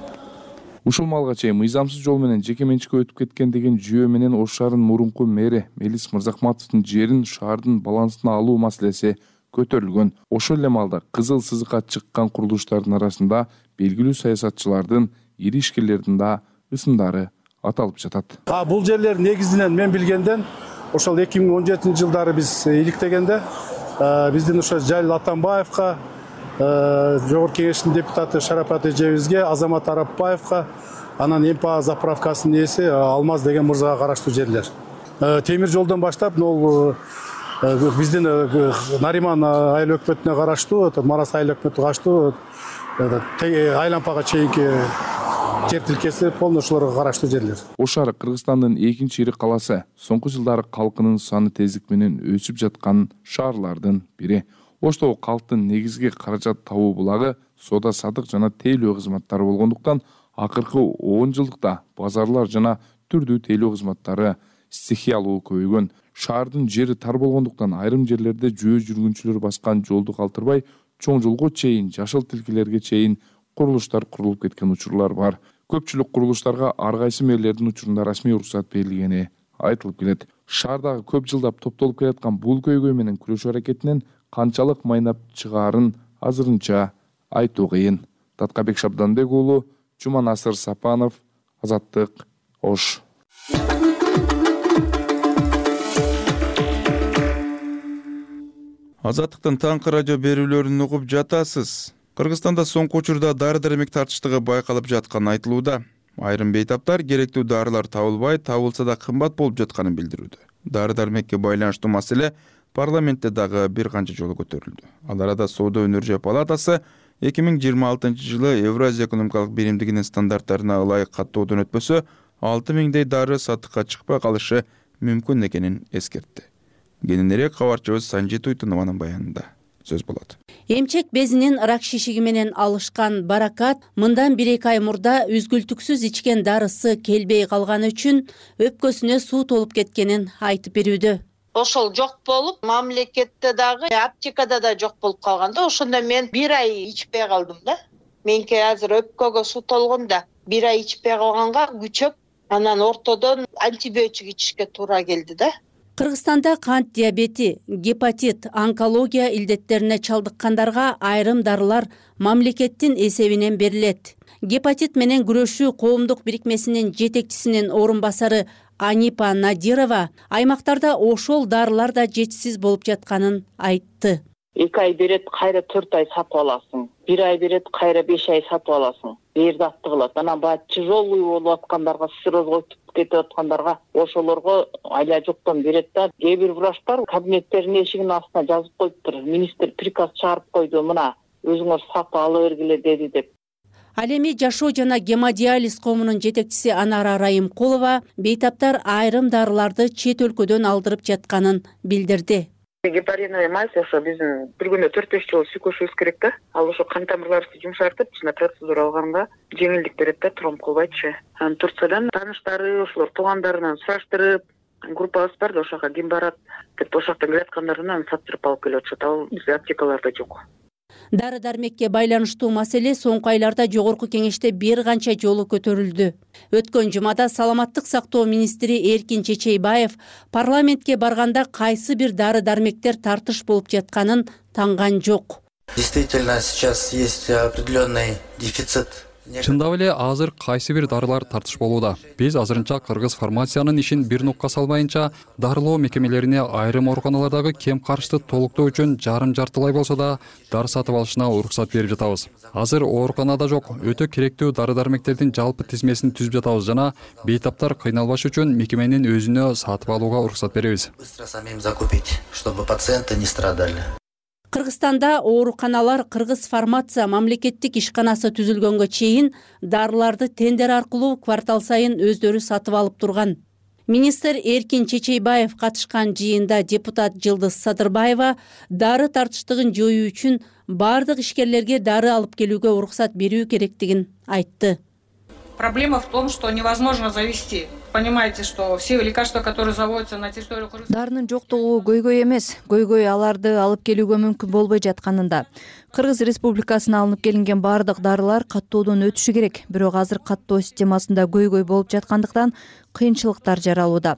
Ушул малга чейин мыйзамсыз жол менен жеке менчикке өтүп кеткен деген жүйө менен Ош шаарынын мурунку мэри Мелис Мырзахматовдун жерин шаардын балансына алуу маселеси көтөрүлгөн. Ошол эле маалда кызыл сызыкка чыккан курулуштардын арасында белгилүү саясатчылардын, ири ишкерлердин да ысымдары аталып жатат.
Бул жерлер негизинен мен билгенден ошол 2017 жылдары биз иликтегенде биздин ошо Жалил Атамбаевка, Жогорку Кеңештин депутаты Шарапат эжебизге, Азамат Арапбаевка, анан МПА заправкасынын ээси Алмаз деген мырзага караштуу жерлер. Темир жолдон баштап бул биздин Нариман айыл өкмөтүнө караштуу, Марас айыл өкмөтүнө караштуу Айлампага чейинки жер тилкеси полный ошолорго караштуу жерлер.
Ош шаары Кыргызстандын экинчи ири каласы, соңку жылдары калкынын саны тездик менен өсүп жаткан шаарлардын бири. Оштогу калктын негизги каражат табуу булагы соода сатык жана тейлөө кызматтары болгондуктан акыркы 10 жылдыкта базарлар жана түрдүү тейлөө кызматтары стихиялуу көбөйгөн. Шаардын жери тар болгондуктан айрым жерлерде жөө жүргүнчүлөр баскан жолду калтырбай, чоң жолго чейин, жашыл тилкелерге чейин курулуштар курулуп кеткен учурлар бар. Көпчүлүк курулуштарга ар кайсы мэрлердин учурунда расмий уруксат берилгени айтылып келет. Шаардагы көп жылдап топтолуп келаткан бул көйгөй менен күрөшүү аракетинен канчалык майнап чыгаарын азырынча айтуу кыйын. Таткабек Шабданбек уулу, Жуманасыр Сапанов, Азаттык, Ош.
Азаттыктын таңкы радио берүүлөрүн угуп жатасыз. Кыргызстанда соңку учурда дары-дармек тартыштыгы байкалып жатканы айтылууда. Айрым бейтаптар керектүү дарылар табылбай, табылса да кымбат болуп жатканын билдирүүдө. Дары-дармекке байланыштуу маселе парламентте дагы бир канча жолу көтөрүлдү. Ал арада Соода өнөр палатасы 2026 жылы Евразия экономикалык биримдигинин стандарттарына ылайык каттоодон өтпөсө, 6000 дары сатыкка чыкпай калышы мүмкүн экенин эскертти. Кененирээк кабарчыбыз Санжит Уйтунованын баянында сөз болот.
Эмчек безинин рак шишиги менен алышкан Баракат мындан 1-2 ай мурда үзгүлтүксүз ичкен дарысы келбей калганы үчүн өпкөсүнө суу толуп кеткенин айтып берүүдө.
Ошол жок болуп, мамлекетте дагы, аптекада да жок болуп калганда, ошондо мен 1 ай ичпей калдым да. Менке азыр өпкөгө суу толгон да, 1 ай ичпей калганга күчөп, анан ортодон антибиотик ичишке туура келди да.
Кыргызстанда кант диабети, гепатит, онкология илдеттерине чалдыккандарга айрым дарылар мамлекеттин эсебинен берилет. Гепатит менен күрөшүү коомдук бирикмесинин жетекчисинин орун басары Анипа Надирова аймактарда ошол дарылар да жетишсиз болуп жатканын айтты.
2 ай берет, кайра 4 ай сатып аласың. 1 ай берет, кайра 5 ай сатып аласың. Бердатты кылат. Анан баягы тяжелый болуп аткандарга, сиррозго кетип аткандарга ошолорго айла жоктон берет да. Кээ бир врачтар кабинеттеринин эшигинин астына жазып коюптур. Министр приказ чыгарып койду, мына өзүңөр сатып ала бергиле деди деп.
Ал эми жашоо жана гемодиализ коомунун жетекчиси Анара Райымкулова бейтаптар айрым дарыларды чет өлкөдөн алдырып жатканын билдирди.
Гепариновый мазь ошо биздин бир күндө 4-5 жолу сүйкөшүбүз керек да. Ал ошо кан тамырларыбызды жумшартып, ушундай процедура алганга жеңилдик берет да, тромб кылбайчы. Анан Турциядан тааныштары, ошолор туугандарынан сураштырып, группабыз бар да, ошого ким барат деп ошол жактан келаткандарынан саттырып алып келип атышат. Ал бизде аптекаларда жок.
Дары-дармекке байланыштуу маселе соңку айларда Жогорку Кеңеште бир канча жолу көтөрүлдү. Өткөн жумада Саламаттык сактоо министри Эркин Чечейбаев парламентке барганда кайсы бир дары-дармектер тартыш болуп жатканын танган жок.
Действительно, сейчас есть определенный дефицит.
Чындап эле азыр кайсы бир дарылар тартыш болууда. Биз азырынча кыргыз фармациянын ишин бир нокка салбайынча, дарылоо мекемелерине айрым ооруканалардагы кем карышты толуктоо үчүн жарым-жартылай болсо да дары сатып алышына уруксат берип жатабыз. Азыр ооруканада жок, өтө керектүү дары-дармектердин жалпы тизмесин түзүп жатабыз жана бейтаптар кыйналбаш үчүн мекеменин өзүнө сатып алууга уруксат беребиз.
Быстро самим закупить, чтобы пациенты не страдали.
Кыргызстанда ооруканалар Кыргыз фармация мамлекеттик ишканасы түзүлгөнгө чейин дарыларды тендер аркылуу квартал сайын өздөрү сатып алып турган. Министр Эркин Чечейбаев катышкан жыйында депутат Жылдыз Садырбаева дары тартыштыгын жоюу үчүн бардык ишкерлерге дары алып келүүгө уруксат берүү керектигин айтты.
Проблема в том, что невозможно завести. Понимаете, что все лекарства, которые заводятся на территорию Кыргызстана...
Дарынын жоктугу көйгөй эмес, көйгөй аларды алып келүүгө мүмкүн болбой жатканында. Кыргыз Республикасына алынып келинген бардык дарылар каттоодон өтүшү керек, бирок азыр каттоо системасында көйгөй болуп жаткандыктан кыйынчылыктар жаралууда.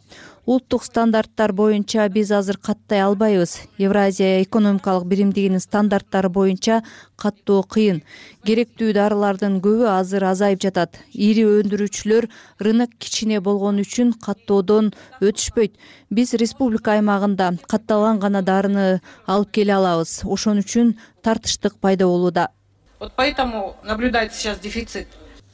Улуттук стандарттар боюнча биз азыр каттай албайбыз. Евразия экономикалык биримдигинин стандарттары боюнча каттоо кыйын. Керектүү дарылардын көбү азыр азайып жатат. Ири өндүрүүчүлөр рынок кичине болгон үчүн каттоодон өтүшпөйт. Биз республика аймагында катталган гана дарыны алып келе алабыз. Ошон үчүн тартыштык пайда болууда.
Вот поэтому наблюдается сейчас дефицит.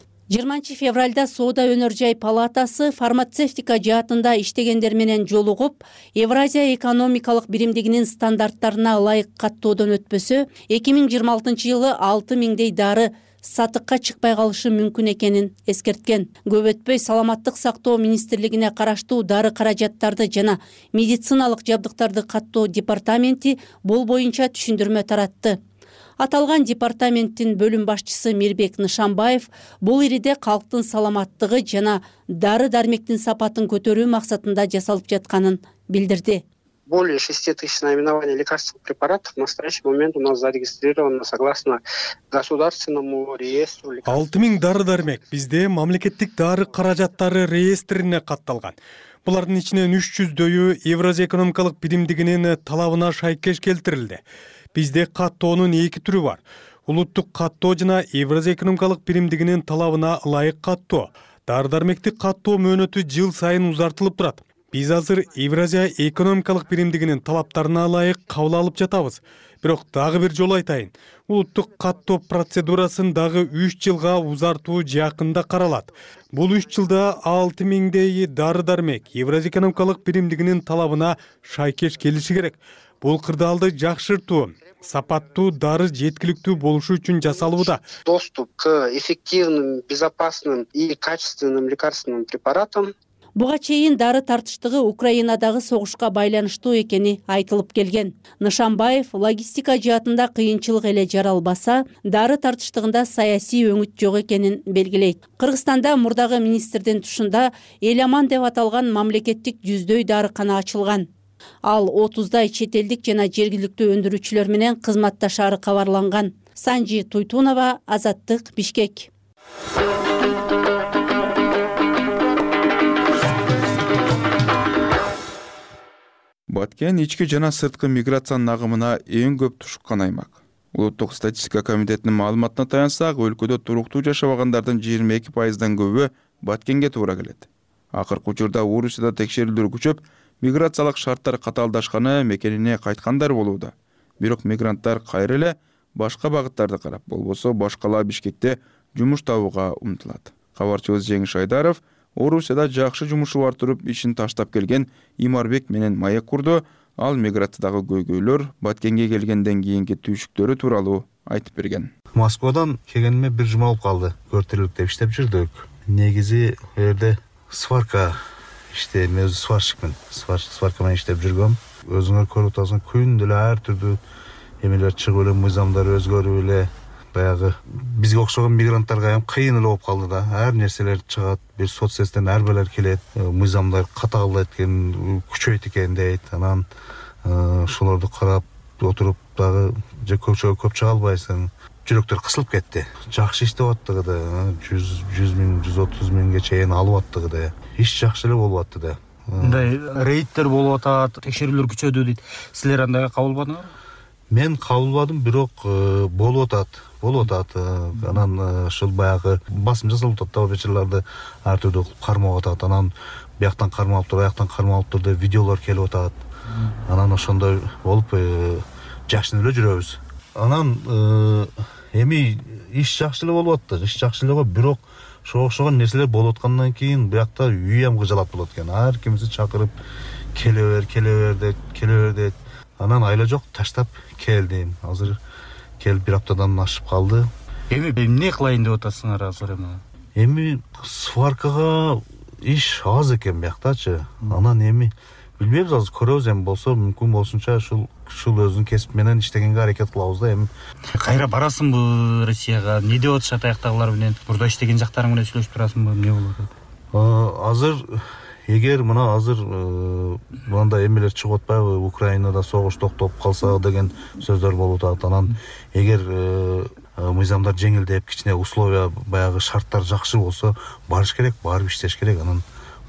20 февралда Соода өнөр жай палатасы фармацевтика жаатында иштегендер менен жолугуп, Евразия экономикалык биримдигинин стандарттарына ылайык каттоодон өтпөсө, 2026 жылы 6000дей дары сатыкка чыкпай калышы мүмкүн экенин эскерткен. Көп өтпөй Саламаттык сактоо министрлигине караштуу дары каражаттарды жана медициналык жабдыктарды каттоо департаменти бул боюнча түшүндүрмө таратты. Аталган департаменттин бөлүм башчысы Мирбек Нышанбаев бул ириде калктын саламаттыгы жана дары-дармектин сапатын көтөрүү максатында жасалып жатканын билдирди.
Более 6000 наименований лекарственных препаратов в настоящий момент у нас зарегистрировано согласно государственному реестру.
6000 дары-дармек бизде мамлекеттик дары каражаттары реестрине катталган. Булардын ичинен 300дөйү Евразия экономикалык биримдигинин талабына шайкеш келтирилди. Бизде каттоонун эки түрү бар. Улуттук каттоо жана Евразия экономикалык биримдигинин талабына ылайык каттоо. Дары-дармектик каттоо мөөнөтү жыл сайын узартылып турат. Биз азыр Евразия экономикалык биримдигинин талаптарына ылайык кабыл алып жатабыз. Бирок дагы бир жолу айтайын. Улуттук каттоо процедурасын дагы 3 жылга узартуу жакында каралат. Бул 3 жылда 6000дей дары-дармек Евразия экономикалык биримдигинин талабына шайкеш келиши керек. Бул кырдаалды жакшыртуу, сапаттуу дары жеткиликтүү болушу үчүн жасалууда.
Доступ к эффективным, безопасным и качественным лекарственным препаратам.
Буга чейин дары тартыштыгы Украинадагы согушка байланыштуу экени айтылып келген. Нышанбаев логистика жаатында кыйынчылык эле жаралбаса, дары тартыштыгында саясий өңүт жок экенин белгилейт. Кыргызстанда мурдагы министрдин тушунда Эл аман деп аталган мамлекеттик 100дөй дарыкана ачылган. Ал 30дай чет элдик жана жергиликтүү өндүрүүчүлөр менен кызматташары кабарланган. Санжи Туйтунова, Азаттык, Бишкек.
Баткен ички жана сырткы миграциянын агымына эң көп тушуккан аймак. Улуттук статистика комитетинин маалыматына таянсак, өлкөдө туруктуу жашабагандардын 22%дан көбү Баткенге туура келет. Акыркы учурда Орусияда текшерүүлөр күчөп, миграциялык шарттар катаалдашканы мекенине кайткандар болууда. Бирок мигранттар кайра эле башка багыттарды карап, болбосо башкала Бишкекте жумуш табууга умтулат. Кабарчыбыз Жеңиш Айдаров Орусияда жакшы жумушу бар туруп ишин таштап келген Имарбек менен маек курду. Ал миграциядагы көйгөйлөр, Баткенге келгенден кийинки түйшүктөрү тууралуу айтып берген.
Москвадан келгениме бир жума болуп калды. Көртүрлүктө иштеп жүрдүк. Негизи бу жерде сварка мен өзү сварщикмин. Сварка менен иштеп жүргөм. Өзүңөр көрүп атасың, күндө эле ар түрдүү эмелер чыгып эле, мыйзамдар өзгөрүп эле, баягы бизге окшогон мигранттарга эми кыйын эле болуп калды да. Ар нерселер чыгат, бир соцсеттен арбалар келет, мыйзамдар катаалдайт экен, күчөйт экен дейт. Анан ошолорду карап отуруп дагы көп чыга албайсың. Жүрөктөр кысылып кетти. Жакшы иштеп аттыгы да, 100 миң, 130 миңге чейин алып аттыгы да. Иш жакшы эле болуп атты да.
Мындай рейдтер болуп атат, текшерүүлөр күчөдү дейт. Силер андай кабыл албадыңарбы?
Мен кабыл албадым, бирок болуп атат. Анан ушул баягы басым жасалып атат да, вечерларды ар түрдүү кармап атат. Анан бияктан кармап тур, аяктан кармап тур деп видеолор келип атат. Анан ошондой болуп жакшы эле жүрөбүз. Анан эми иш жакшы эле болуп атты. Иш жакшы эле, бирок ошого нерселер болуп аткандан кийин биякта үй ам кыжалат болот экен. Ар кимди чакырып келе бер дейт. Анан айла жок, таштап келдим. Азыр келип бир аптадан ашып калды.
Эми эмне кылайын деп атасыңар азыр эми?
Эми сваркага иш аз экен бияктачы. Анан эми билбейбиз, азыр көрөбүз, эми болсо мүмкүн болсунча ушул өзүнүн кесип менен иштегенге аракет кылабыз да. Эми
кайра барасыңбы Россияга? Эмне деп атышат аяктагылар менен? Мурда иштеген жактарың менен сүйлөшүп турасыңбы? Эмне болот?
Азыр эгер мына азыр мындай эмелер чыгып атпайбы, Украинада согуш токтоп калса деген сөздөр болуп атат. Анан эгер мыйзамдар жеңилдеп, кичине условия, баягы шарттар жакшы болсо, барыш керек, барып иштеш керек. Анан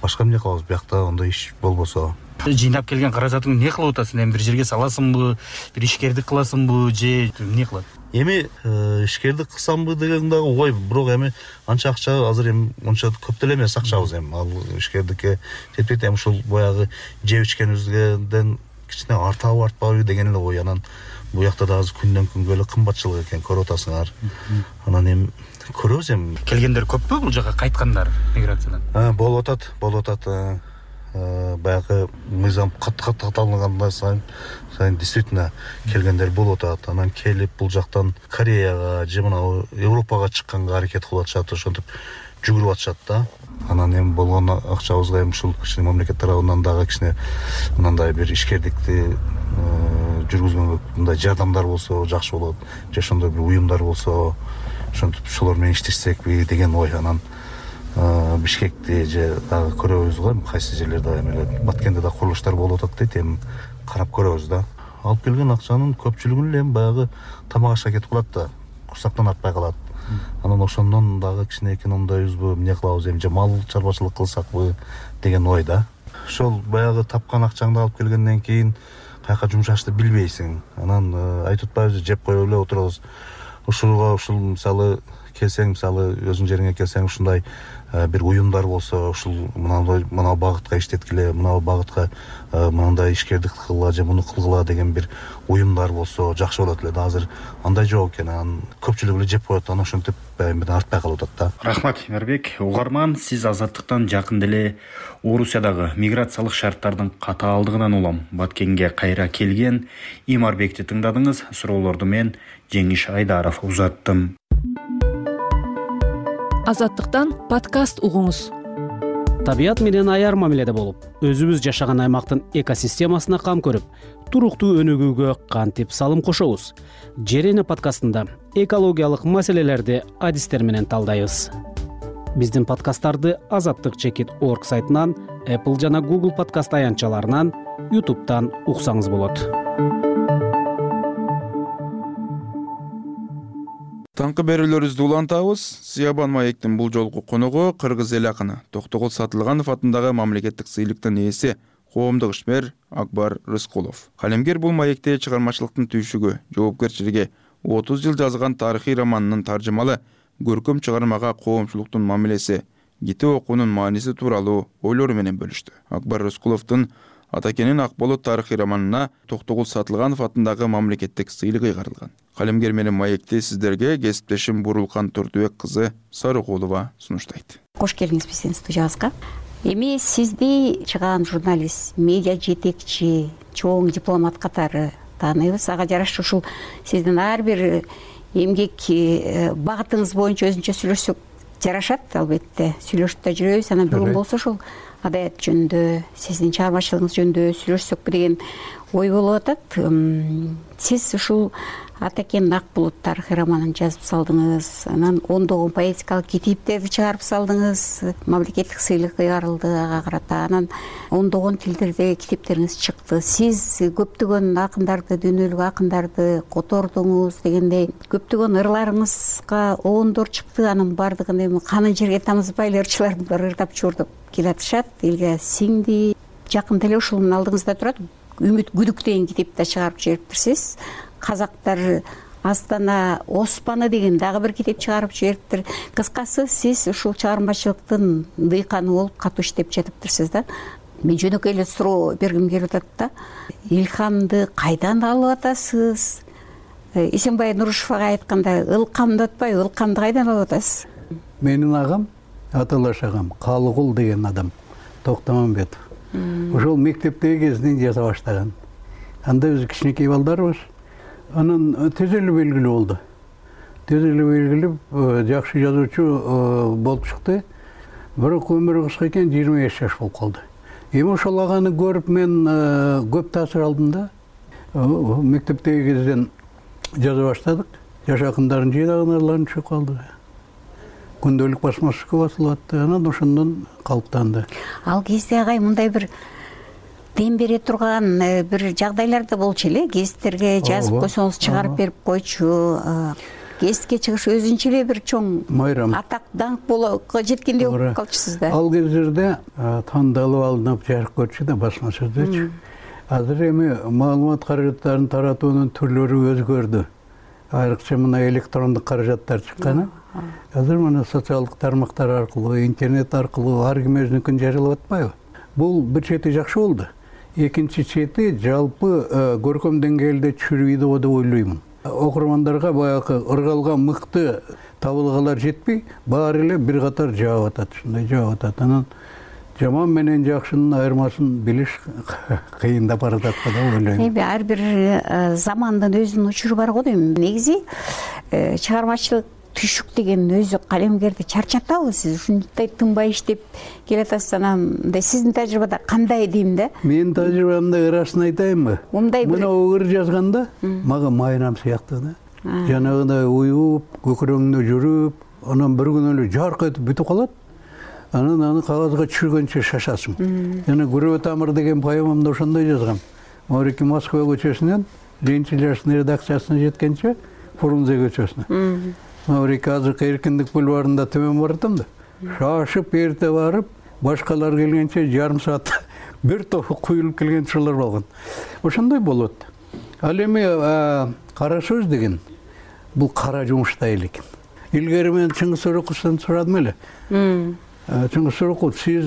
башка эмне кылабыз, биякта андай иш болбосо.
Жыйнап келген каражатыңды эмне кылып атасың? Эми бир жерге саласыңбы, бир ишкердик кыласыңбы же эмне кылат?
Эми ишкердик кылсамбы деген дагы ой, бирок эми анча акча азыр эми онча көп деле эмес акчабыз эми. Ал ишкердикке жетпейт, эми ушул баягы жеп ичкенибизден кичине артабы артпабы деген эле ой. Анан буякта да азыр күндөн күнгө эле кымбатчылык экен, көрүп атасыңар. Анан эми көрөбүз эми.
Келгендер көппү бул жака кайткандар миграциядан?
Болуп атат. Баягы мыйзам катталгандан сайын действительно келгендер болуп атат. Анан келип бул жактан Кореяга же мына Европага чыкканга аракет кылып атышат, ошентип жүгүрүп атышат да. Анан эми болгон акчабызга эми ушул кичине мамлекет тарабынан дагы кичине мындай бир ишкердикти жүргүзгөнгө мындай жардамдар болсо жакшы болот. Же ошондой бир уюмдар болсо, ошентип ошолор менен иштешсекпи деген ой. Анан Бишкекте же дагы көрөбүз го, кайсы жерлерде эми Баткенде да курулуштар болуп атат дейт, эми карап көрөбүз да. Алып келген акчанын көпчүлүгүн эле эми баягы тамак ашка кетип калат да, курсактан артпай калат. Анан ошондон дагы кичине экономдойбузбу, эмне кылабыз эми, же мал чарбачылык кылсакпы деген ой да. Ошол баягы тапкан акчаңды алып келгенден кийин каяка жумшашты билбейсиң. Анан айтып атпайбызбы, жеп коюп эле отурабыз. Ушул мисалы келсең, мисалы өзүң жериңе келсең, ушундай бир уюмдар болсо, ушул мына багытка иштеткиле, мына багытка мындай ишкердик кылгыла же муну кылгыла деген бир уюмдар болсо жакшы болот эле да. Азыр андай жок экен, анан көпчүлүк эле жеп коет, анан ошентип артпай калып атат да.
Рахмат, Эмербек. Угарман, сиз Азаттыктан жакын деле Орусиядагы миграциялык шарттардын катаалдыгынан улам Баткенге кайра келген Эмербекти тыңдадыңыз. Суроолорду мен Жеңиш Айдаров узаттым.
Азаттыктан подкаст угуңуз.
Табият менен аяр мамиледе болуп, өзүбүз жашаган аймактын экосистемасына кам көрүп, туруктуу өнүгүүгө кантип салым кошобуз? Жерене подкастында экологиялык маселелерди адистер менен талдайбыз. Биздин подкасттарды azattik.org сайтынан, Apple жана Google подкаст аянтчаларынан, YouTube'тан уксаңыз болот.
Таңкы берүүлөрүбүздү улантабыз. Сиябан маектин бул жолку коногу кыргыз эл акыны Токтогул Сатылганов атындагы мамлекеттик сыйлыктын ээси коомдук ишмер Акбар Рыскулов. Калемгер бул маекте чыгармачылыктын түйшүгү, жоопкерчилиги, 30 жыл жазган тарыхый романынын таржымалы көркөм чыгармага коомчулуктун мамилеси, китеп окуунун мааниси тууралуу ойлору менен бөлүштү. Акбар Рыскуловдун Атакенин Акболот тарыхый романына Токтогул Сатылганов атындагы мамлекеттик сыйлык ыйгарылган. Калемгер менен маекти сиздерге кесиптешим Бурулкан Төрдүбек кызы Сарыкулова сунуштайт.
Кош келиңиз биздин студиябызга. Эми сизди чыгаан журналист, медиа жетекчи, чоң дипломат катары тааныйбыз. Ага жараша ушул сиздин ар бир эмгек багытыңыз боюнча өзүнчө сүйлөшсөк жарашат, албетте. Сүйлөшүп да жүрөбүз. Анан бүгүн болсо ушул адаят жөнүндө, сиздин чыгармачылыгыңыз жөнүндө сүйлөшсөкпү деген ой болуп атат. Сиз ушул Атакенин Акболот тарыхый романын жазып салдыңыз, анан ондогон поэтикалык китептерди чыгарып салдыңыз, мамлекеттик сыйлык ыйгарылды ага карата, анан ондогон тилдерде китептериңиз чыкты. Сиз көптөгөн акындарды, дүйнөлүк акындарды котордуңуз дегендей, көптөгөн ырларыңызга оондор чыкты, анын бардыгын эми канын жерге тамызбай эле ырчылардын баары ырдап чуурдуп келатышат, элге сиңди. Жакында эле ушунун алдыңызда турат, Үмүт күдүк деген китепти чыгарып жибериптирсиз. Казактар Астана Оспаны деген дагы бир китеп чыгарып жибериптир. Кыскасы, сиз ушул чыгармачылыктын дыйканы болуп катуу иштеп жатыптырсыз да. Мен жөнөкөй эле суроо бергим келип атат да. Илхамды кайдан алып атасыз? Эсенбай Нурушевага айткандай, ылкамды атпай, ылкамды кайдан алып атасыз?
Менин агам, аталаш агам, Калыгул деген адам, Токтомамбетов. Ошол мектептеги кезинен жаза баштаган. Анда биз кичинекей балдарбыз. Анан тез эле белгилүү болду. Тез эле белгилүү жакшы жазуучу болуп чыкты. Бирок өмүрү кыска экен, 25 жаш болуп калды. Эми ошол аганы көрүп мен көп таасир алдым да. Мектептеги кезден жаза баштадык. Жаш акындардын жыйнаган ырларын чыгып калды. Күндөлүк басмасы басылып атты, анан ошондон калыптанды.
Ал кезде агай мындай бир дем бере турган бир жагдайлар да болчу эле, гезиттерге жазып койсоңуз чыгарып берип койчу. эске чыгыш өзүнчө эле бир чоң
майрам
атак даңк болууга жеткендей болуп калчусуз да.
Ал кездерде тандалып алынып жарык көрчү да басма сөздөрчү. Азыр эми маалымат каражаттарын таратуунун түрлөрү өзгөрдү. Айрыкча мына электрондук каражаттар чыкканы. Азыр мына социалдык тармактар аркылуу, интернет аркылуу ар ким өзүнүкүн жарыялап атпайбы? Бул бир чети жакшы болду. Экинчи чети жалпы көркөм деңгээлде чүрүйдү деп ойлоймун. Окурмандарга баягы ыргалган мыкты табылгалар жетпей, баары эле бир катар жаап атат, ушундай жаап атат. Анан жаман менен жакшынын айырмасын билиш кыйындап баратат деп ойлойм.
Эми ар бир замандын өзүнүн учуру бар го дейм. Негизи чыгармачылык түшүк деген өзү калемгерди чарчатабы сиз? Ушундай тынбай иштеп келатасыз, анан сиздин тажрыйбада кандай дейм да?
Менин тажрыйбамда ырасын айтайынбы? Мына ыр жазганда мага майрам сыяктуу да. Жанагыдай уюп, көкүрөңдө жүрүп, анан бир күн эле жарк этип бүтүп калат. Анан аны кагазга түшүргөнчө шашасың. Жана Күрөө тамыр деген поэмамда ошондой жазгам. Морики Москва көчөсүнөн Ленин жашынын редакциясына жеткенче Фрунзе көчөсүнө. Маврики азыркы Эркиндик бульварында төмөн баратам да. Шашып эрте барып, башкалар келгенче жарым саат бир топ куюлуп келген учурлар болгон. Ошондой болот. Ал эми кара сөз деген бул кара жумуштай эле экен. Илгери мен Чыңгыз Сөрөкуловдон сурадым эле. Чыңгыз Сөрөкулов, сиз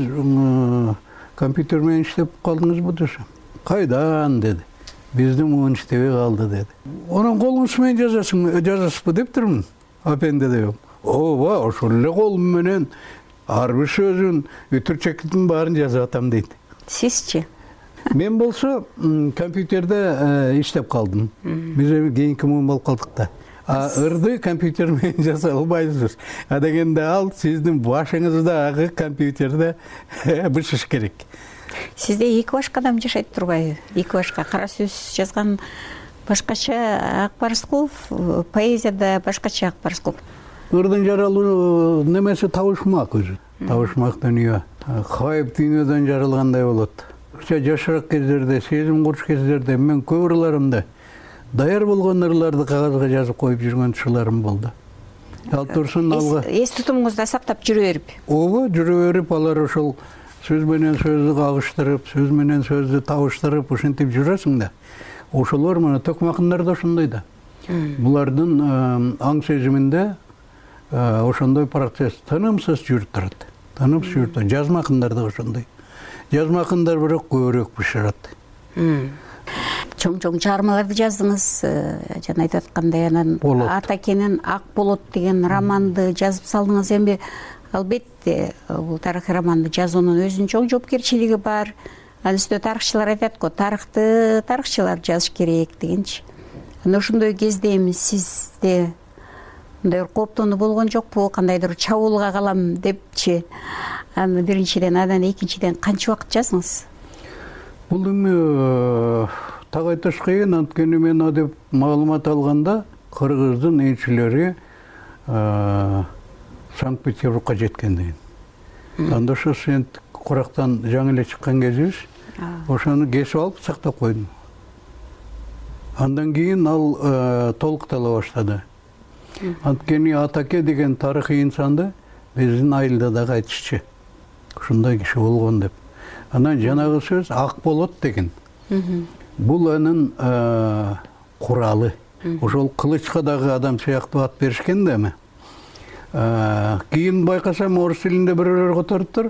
компьютер менен иштеп калдыңызбы десе. Кайдан деди. Биздин муун иштебей калды деди. Анан колуңуз менен жазасызбы дептирмин. Апенде деп. Ооба, ошол эле колум менен ар бир сөзүн, үтүрчектин баарын жазып атам дейт.
Сизчи?
Мен болсо компьютерде иштеп калдым. Биз эми кийинки муун болуп калдык да. Ырды компьютер менен жаза албайсыз. Дегенде ал сиздин башыңыздагы компьютерде бышыш керек.
Сизде эки башка адам жашайт турбайбы? Эки башка кара сөз жазган башкача Акбар Рыскулов, поэзияда башкача Акбар Рыскулов.
Ырдын жаралуу немеси табышмак өзү. Табышмак дүнүйө. Хайып дүйнөдөн жаралгандай болот. Жашыраак кездерде, сезим куруш кездерде мен көп ырларымды даяр болгон ырларды кагазга жазып коюп жүргөн учурларым болду. Ал турсун алга.
Эс тутумуңузда сактап жүрө берип.
Ооба, жүрө берип, алар ошол сөз менен сөздү кагыштырып, сөз менен сөздү табыштырып, ушинтип жүрөсүң да. Ошолор мына төкмакындар да ошондой да. Булардын аң сезиминде ошондой процесс тынымсыз жүрүп турат. Тынымсыз жүрүп турат. Жазмакындар да ошондой. Жазмакындар бирок көбүрөөк бышырат.
Чоң чыгармаларды жаздыңыз, жана айтып аткандай, анан Атакенин Ак болот деген романды жазып салдыңыз. Эми албетте бул тарыхый романды жазуунун өзүнүн чоң жоопкерчилиги бар. Ал үстүнө тарыхчылар айтат го, тарыхты тарыхчылар жазыш керек дегенчи. Анан ошондой кезде эми сизде мындай бир кооптонуу болгон жокпу? Кандайдыр чабуулга калам депчи. Аны биринчиден, анан экинчиден канча убакыт жаздыңыз?
Бул эми так айтыш кыйын, анткени мен деп маалымат алганда кыргыздын элчилери Санкт-Петербургка жеткен деген. Анда ошо сен курактан жаңы эле чыккан кезибиз, ошону кесип алып сактап койдум. Андан кийин ал толуктала баштады. Анткени Атаке деген тарыхый инсанды биздин айылда дагы айтышчу. Ушундай киши болгон деп. Анан жанагы сөз Ак болот деген. Бул анын куралы. Ошол кылычка дагы адам сыяктуу ат беришкен да эми. Кийин байкасам орус тилинде бирөөлөр которуптур.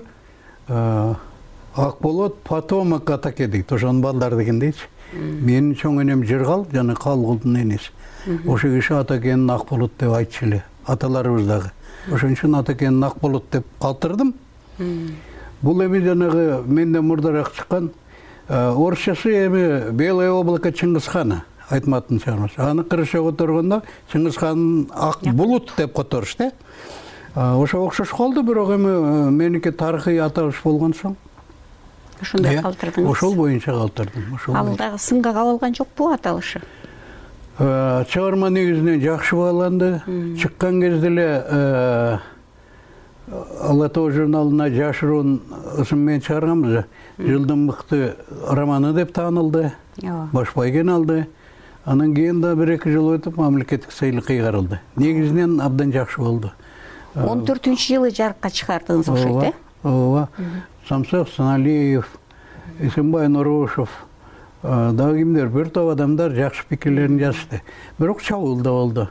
Ак болот потомок Атаке дейт. Ошонун балдары деген дейчи. Менин чоң энем Жыргал жана Калгулдун энеси. Ошо киши Атакенин Ак болот деп айтчу эле. Аталарыбыз дагы. Ошон үчүн Атакенин Ак болот деп калтырдым. Бул эми жанагы менден мурдараак чыккан орусчасы эми Белое облако Чыңгызхана Айтматтын чыгармасы. Аны кыргызча которгондо Чыңгызхандын Ак булут деп которуш да. Ошо окшош калды, бирок эми меники тарыхый аталыш болгон соң
ошондой калтырдыңыз.
Ошол боюнча калтырдым.
Ал дагы сынга кабылган жокпу аталышы?
Чыгарма негизинен жакшы бааланды. Чыккан кезде эле Ала Тоо журналына жашыруун ысым менен чыгарганбыз. Жылдын мыкты романы деп таанылды. Баш байген алды. Анан кейін да 1-2 жыл өтіп мамлекеттик сыйлык кыйгарылды. Негизинен абдан жакшы болду.
14-жылы жарыкка чыгардыңыз окшойт, э?
Ооба. Самсак Саналиев, Эсенбай Нурушев, дагы кимдер, бир топ адамдар жакшы пикирлерин жазышты. Бирок чабуул да болду.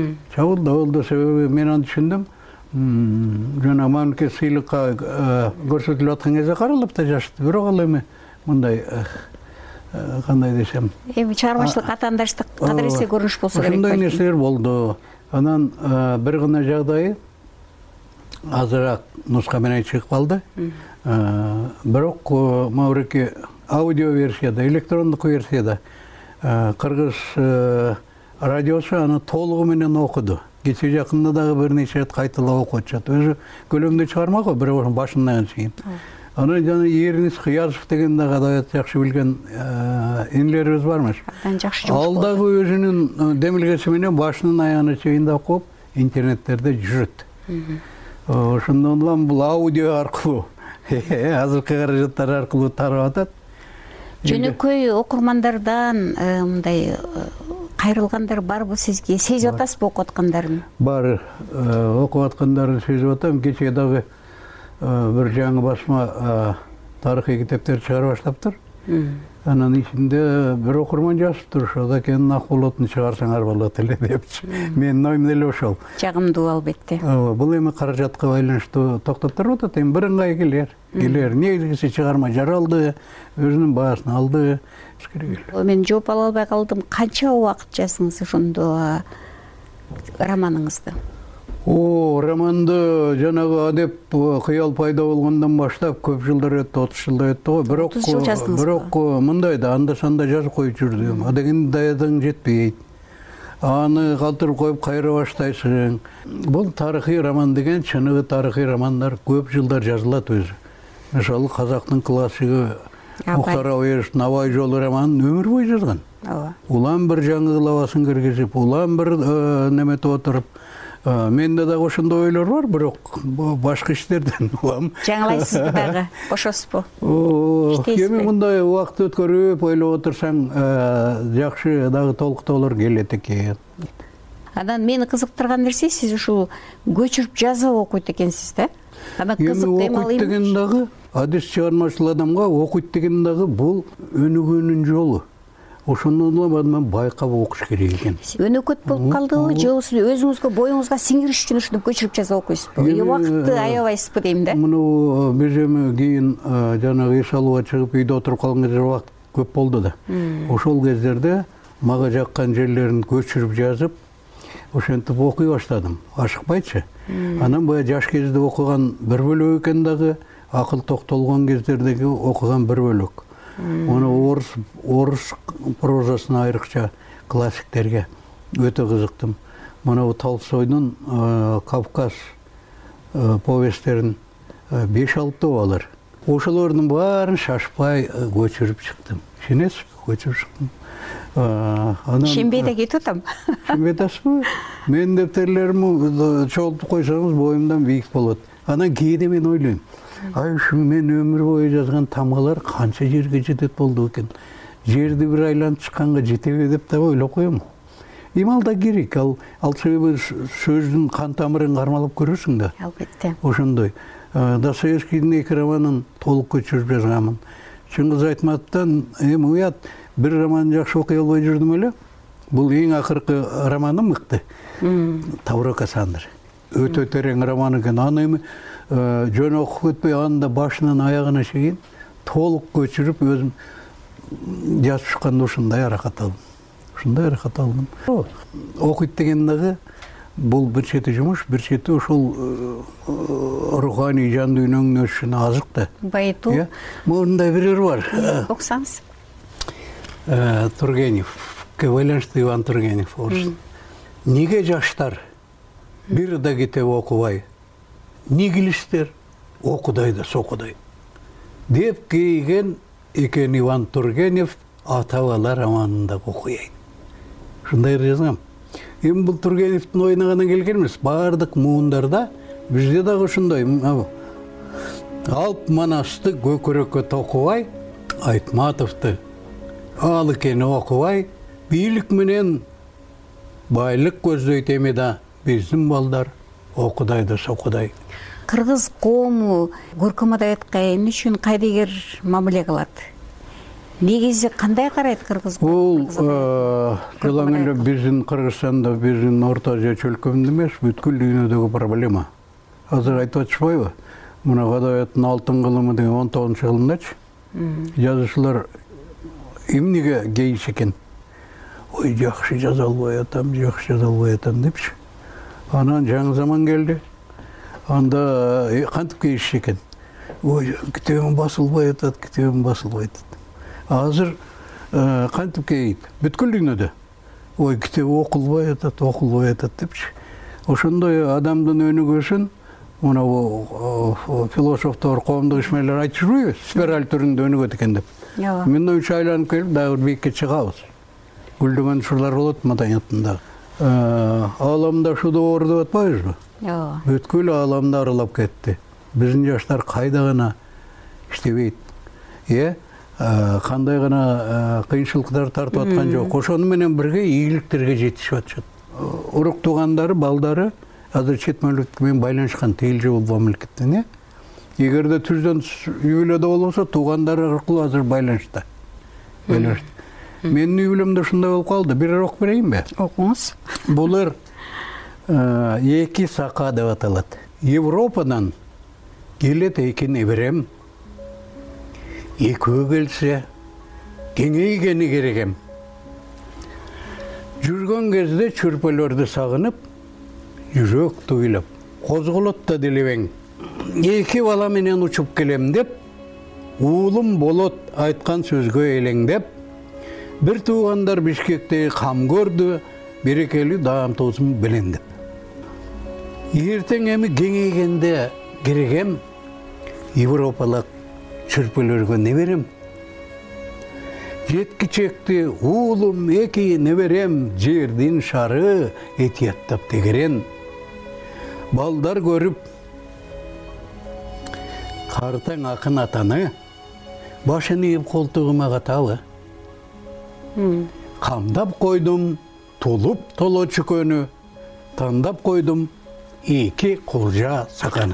Себеби мен аны түшүндүм. Жана мамлекеттик сыйлыкка көрсөтүлүп аткан кезде каралып да жазышты. Бирок ал эми мындай кандай десем,
эми чыгармачылык атаандаштык кадыресе көрүнүш болсо керек.
Ошондой нерселер болду. Анан бир гана жагдайы азыраак нуска менен чыгып калды. Бирок мабырки аудио версияда, электрондук версияда кыргыз радиосу аны толугу менен окуду. Кече жакында дагы бир нече рет кайталап окуп атышат. Өзү көлөмдүү чыгарма го, бирок башынан чейин. Аны жана Еринис Кыязов деген дагы адаят жакшы билген инилерибиз бармыш. Ал дагы өзүнүн демилгеси менен башынан аягына чейин окуп, интернеттерде жүрөт. Ошондон улам бул аудио аркылуу, азыркы каражаттар аркылуу тарап атат.
Жөнөкөй окурмандардан мындай кайрылгандар барбы сизге? Сезип атасызбы окуп аткандарын?
Бар, окуп аткандарын сезип атам. Кечээ дагы бир жаңы басма тарыхый китептер чыгара баштаптыр. Анын ичинде бир окурман жазыптыр, ошо экенин ак болотун чыгарсаңар болот эле депчи. Менин оюм деле ошол.
Жагымдуу албетте.
Бул эми каражатка байланыштуу токтоптуруп атат. Эми бирыңгай келер. Негизгиси чыгарма жаралды, өзүнүн баасын алды.
Мен жооп ала албай калдым. Канча убакыт жаздыңыз ошондо романыңызды?
Романды жанагы адеп кыял пайда болгондон баштап көп жылдар өттү, 30 жылдай өттү го. Бирок мындай да анда санда жазып коюп жүрдүм. Адегенде даярдыгың жетпейт. Аны калтырып коюп кайра баштайсың. Бул тарыхый роман деген, чыныгы тарыхый романдар көп жылдар жазылат өзү. Мисалы казактын классиги Мухтар Абаевич Набай жолу романын өмүр бою жазган. Улам бир жаңы кылабасын киргизип, улам бир неметип отуруп, менде дагы ошондой ойлор бар, бирок башка иштерден улам.
Жаңылайсызбы дагы? Ошосузбу?
Эми мындай убакыт өткөрүп ойлоп отурсаң, жакшы дагы толуктоолор келет экен.
Анан мени кызыктырган нерсе, сиз ушул көчүрүп жазып окуйт экенсиз да? Анан кызык
окуйт деген дагы адис чыгармачыл адамга окуйт деген дагы бул өнүгүүнүн жолу. Ошондон улам байкап окуш керек экен.
Өнөкөт болуп калдыбы, же өзүңүзгө боюңузга сиңириш үчүн ушуну көчүрүп жазып окуйсузбу? Убакытты аябайсызбы дейм да?
Муну биз эми кийин жанагы эс алууга чыгып үйдө отуруп калган кезде убакыт көп болду да. Ошол кездерде мага жаккан жерлерин көчүрүп жазып, ошентип окуй баштадым. Ашыкпайчы. Анан баягы жаш кезде окуган бир бөлөк экен дагы, акыл токтолгон кездердеги окуган бир бөлөк. Оны орус прозасына айрыкча классиктерге өтө кызыктым. Мына Толстойдун Кавказ повесттерин 5-6 алар. Ошолордун баарын шашпай көчүрүп чыктым. Ишенесизби? Көчүрүп чыктым.
Ишенбей да кетип атам.
Ишенбей атасызбы? Менин дептерлеримди чогултуп койсоңуз боюмдан бийик болот. Анан кээде мен ойлойм. Ай ушу мен өмүр бою жазган тамгалар канча жерге жетет болду экен. Жерди бир айланып чыкканга жетеби деп да ойлоп коем. Эми ал да керек. Ал себеби сөздүн кан тамырын кармалап көрөсүң да.
Албетте.
Ошондой. Достоевскийдин 2 романын толук көчүрүп жазганмын. Чыңгыз Айтматовдон эми уят бир романын жакшы окуй албай жүрдүм эле. Бул эң акыркы романым мыкты. Тавро Кассандра. Өтө терең роман экен. Аны эми жөн окуп өтпөй анда башынан аягына чейин толук көчүрүп өзүм жазып чыкканда ушундай аракат алдым. Окуйт деген дагы бул бир чети жумуш, бир чети ошол руханий жан дүйнөңдүн өсүшүнө азык да.
Байытуу.
Мындай бирөө бар.
Окусаңыз.
Тургеневке байланыштуу Иван Тургенев. Неге жаштар бир да китеп окубай, нигилиштер окудай да сокудай деп кейген экен Иван Тургенев ата-бала романында окуяйт. Ушундай жазгам. Эми бул Тургеневдин оюна гана келген эмес, баардык муундарда бизде дагы ушундай. Алп Манасты көкүрөккө токубай, Айтматовду ал экени окубай, бийлик менен байлык көздөйт эми да биздин балдар окудай да сокудай.
Кыргыз коому көркөм адабиятка эмне үчүн кайдыгер мамиле кылат? Негизи кандай карайт кыргыз коому?
Бул жылаң эле биздин Кыргызстанда, биздин Орто Азия чөлкөмүндө эмес, бүткүл дүйнөдөгү проблема. Азыр айтып атышпайбы? Мына адабияттын алтын кылымы деген 19-жылындачы жазуучулар эмнеге кейиш экен? Ой, жакшы жаза албай атам, жакшы жаза албай атам депчи. Анан жаңы заман келди. Анда кантип кейиш экен? Ой, китебим басылбай атат, китебим басылбай атат. Азыр кантип кейит? Бүткүл дүйнөдө. Ой, китеби окулбай атат депчи. Ошондой адамдын өнүгүүсүн мына философтор, коомдук ишмерлер айтып жүрбөйбү? Спираль түрүндө өнүгөт экен деп. Мен үчүн айланып келип дагы бир бийикке чыгабыз. Гүлдөгөн шуулар болот маданияттында. Ааламда шуду оор деп атпайбызбы? Бүткүл ааламды аралап кетти. Биздин жаштар кайда гана иштебейт. Кандай гана кыйынчылыктар тартып аткан жок. Ошону менен бирге ийгиликтерге жетишип атышат. Урук туугандары, балдары азыр чет мамлекет менен байланышкан, тегил же бул мамлекеттен. Эгерде түздөн үй бүлөдө болбосо, туугандары аркылуу азыр байланышта. Менин үй бүлөмдө ушундай болуп калды. Бир окуп берейинби?
Окуңуз.
Булар эки сака деп аталат. Европадан келет эки неберем. Экөө келсе, кеңейгени керегем. Жүргөн кезде чүрпөлөрдү сагынып, жүрөк туйлап, козголот да делебең. Эки бала менен учуп келем деп, уулум болот айткан сөзгө элеңдеп, бир туугандар Бишкектеги кам көрдү, берекелүү даам туусун белендеп. Эртең эми кеңейгенде керегем, Европалык чүрпөлөргө не берем? Жеткичекти уулум эки неберем, жердин шары этияттап тегерен. Балдар көрүп картаң акын атаны, башын ийип колтугума катабы. Камдап койдум тулуп толо чүкөнү, тандап койдум эки кулжа саканы.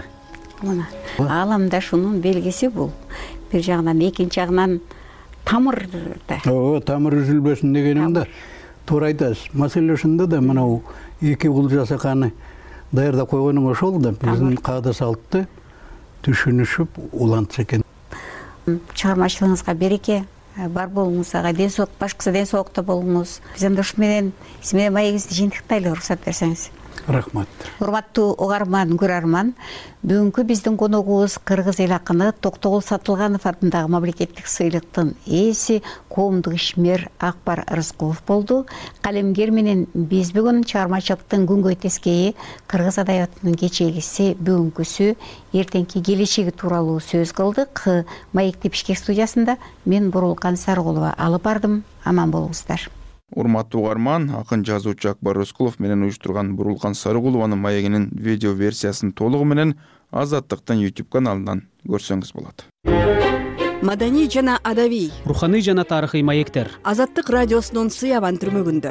Ааламда шунун белгиси бул. Бир жагынан, экинчи жагынан тамыр да.
Тамыр үзүлбөсүн дегеним да. Туура айтасыз. Маселе ушунда да, мына эки кулжа саканы даярдап койгонуң ошол да биздин каада салтты түшүнүшүп улантса экен.
Чыгармачылыгыңызга береке, бар болуңуз, ага ден соолук, башкысы ден соолукта болуңуз. Биз анда ушу менен маегибизди жыйынтыктайлы, уруксат берсеңиз.
Рахмат.
Урматтуу угарман, көрөрман, бүгүнкү биздин коногубуз кыргыз эл акыны Токтогул Сатылганов атындагы мамлекеттик сыйлыктын ээси коомдук ишмер Акбар Рыскулов болду. Калемгер менен биз бүгүн чыгармачылыктын күнгөй тескейи, кыргыз адабиятынын кечегиси, бүгүнкүсү, эртеңки келечеги тууралуу сөз кылдык. Маекти Бишкек студиясында мен Бурулкан Сарыгулова алып бардым. Аман болуңуздар.
Урматтуу угарман, акын жазуучу Акбар Рыскулов менен уюштурган Бурулкан Сарыгулованын маегинин видео версиясын толугу менен Азаттыктын YouTube каналынан көрсөңүз болот.
Маданий жана адабий,
руханий жана тарыхый маектер.
Азаттык радиосунун Сыябан түрмөгүндө.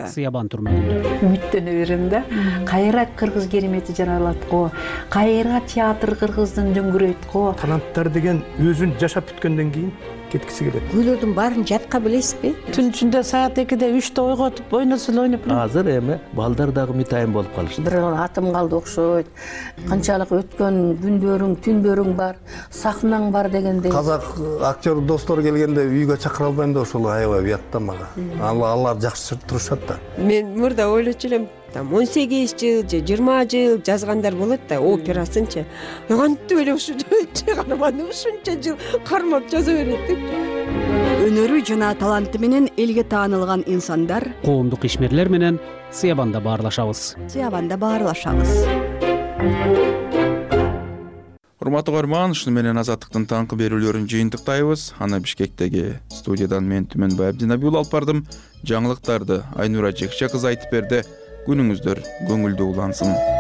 Үмүттөнө берем да. Кайра кыргыз керемети жаралат го. Кайра театр кыргыздын дөңгүрөйт го.
Таланттар деген өзүн жашап бүткөндөн кийин кеткиси келет.
Күйлөрдүн баарын жатка билесизби?
Түн ичинде саат 2-де 3-те ойготуп, ойносул ойноп.
Азыр эми балдар дагы митайын болуп калышты.
Бир атым калды окшойт. Канчалык өткөн күндөрүң, түндөрүң бар, сахнаң бар дегендей.
Казак актер достор келгенде үйгө чакыра албайм да ошол аябай уятта мага. Алар жакшы турушат да.
Мен мурда ойлочу элем, 18 жыл же 20 жыл жазгандар болот да, операсынчы. Кантип эле ушу чыгарманы ушунча жыл кармап жаза берет деп. Өнөрү жана таланты менен элге таанылган инсандар
Коомдук ишмерлер менен Сыябанда баарлашабыз.
Урматтуу угарман, ушуну менен Азаттыктын таңкы берүүлөрүн жыйынтыктайбыз. Аны Бишкектеги студиядан мен Түмөнбай Абдинабиул алып бардым. Жаңылыктарды Айнура Жекше кызы айтып берди. Күнүңүздөр көңүлдүү улансын.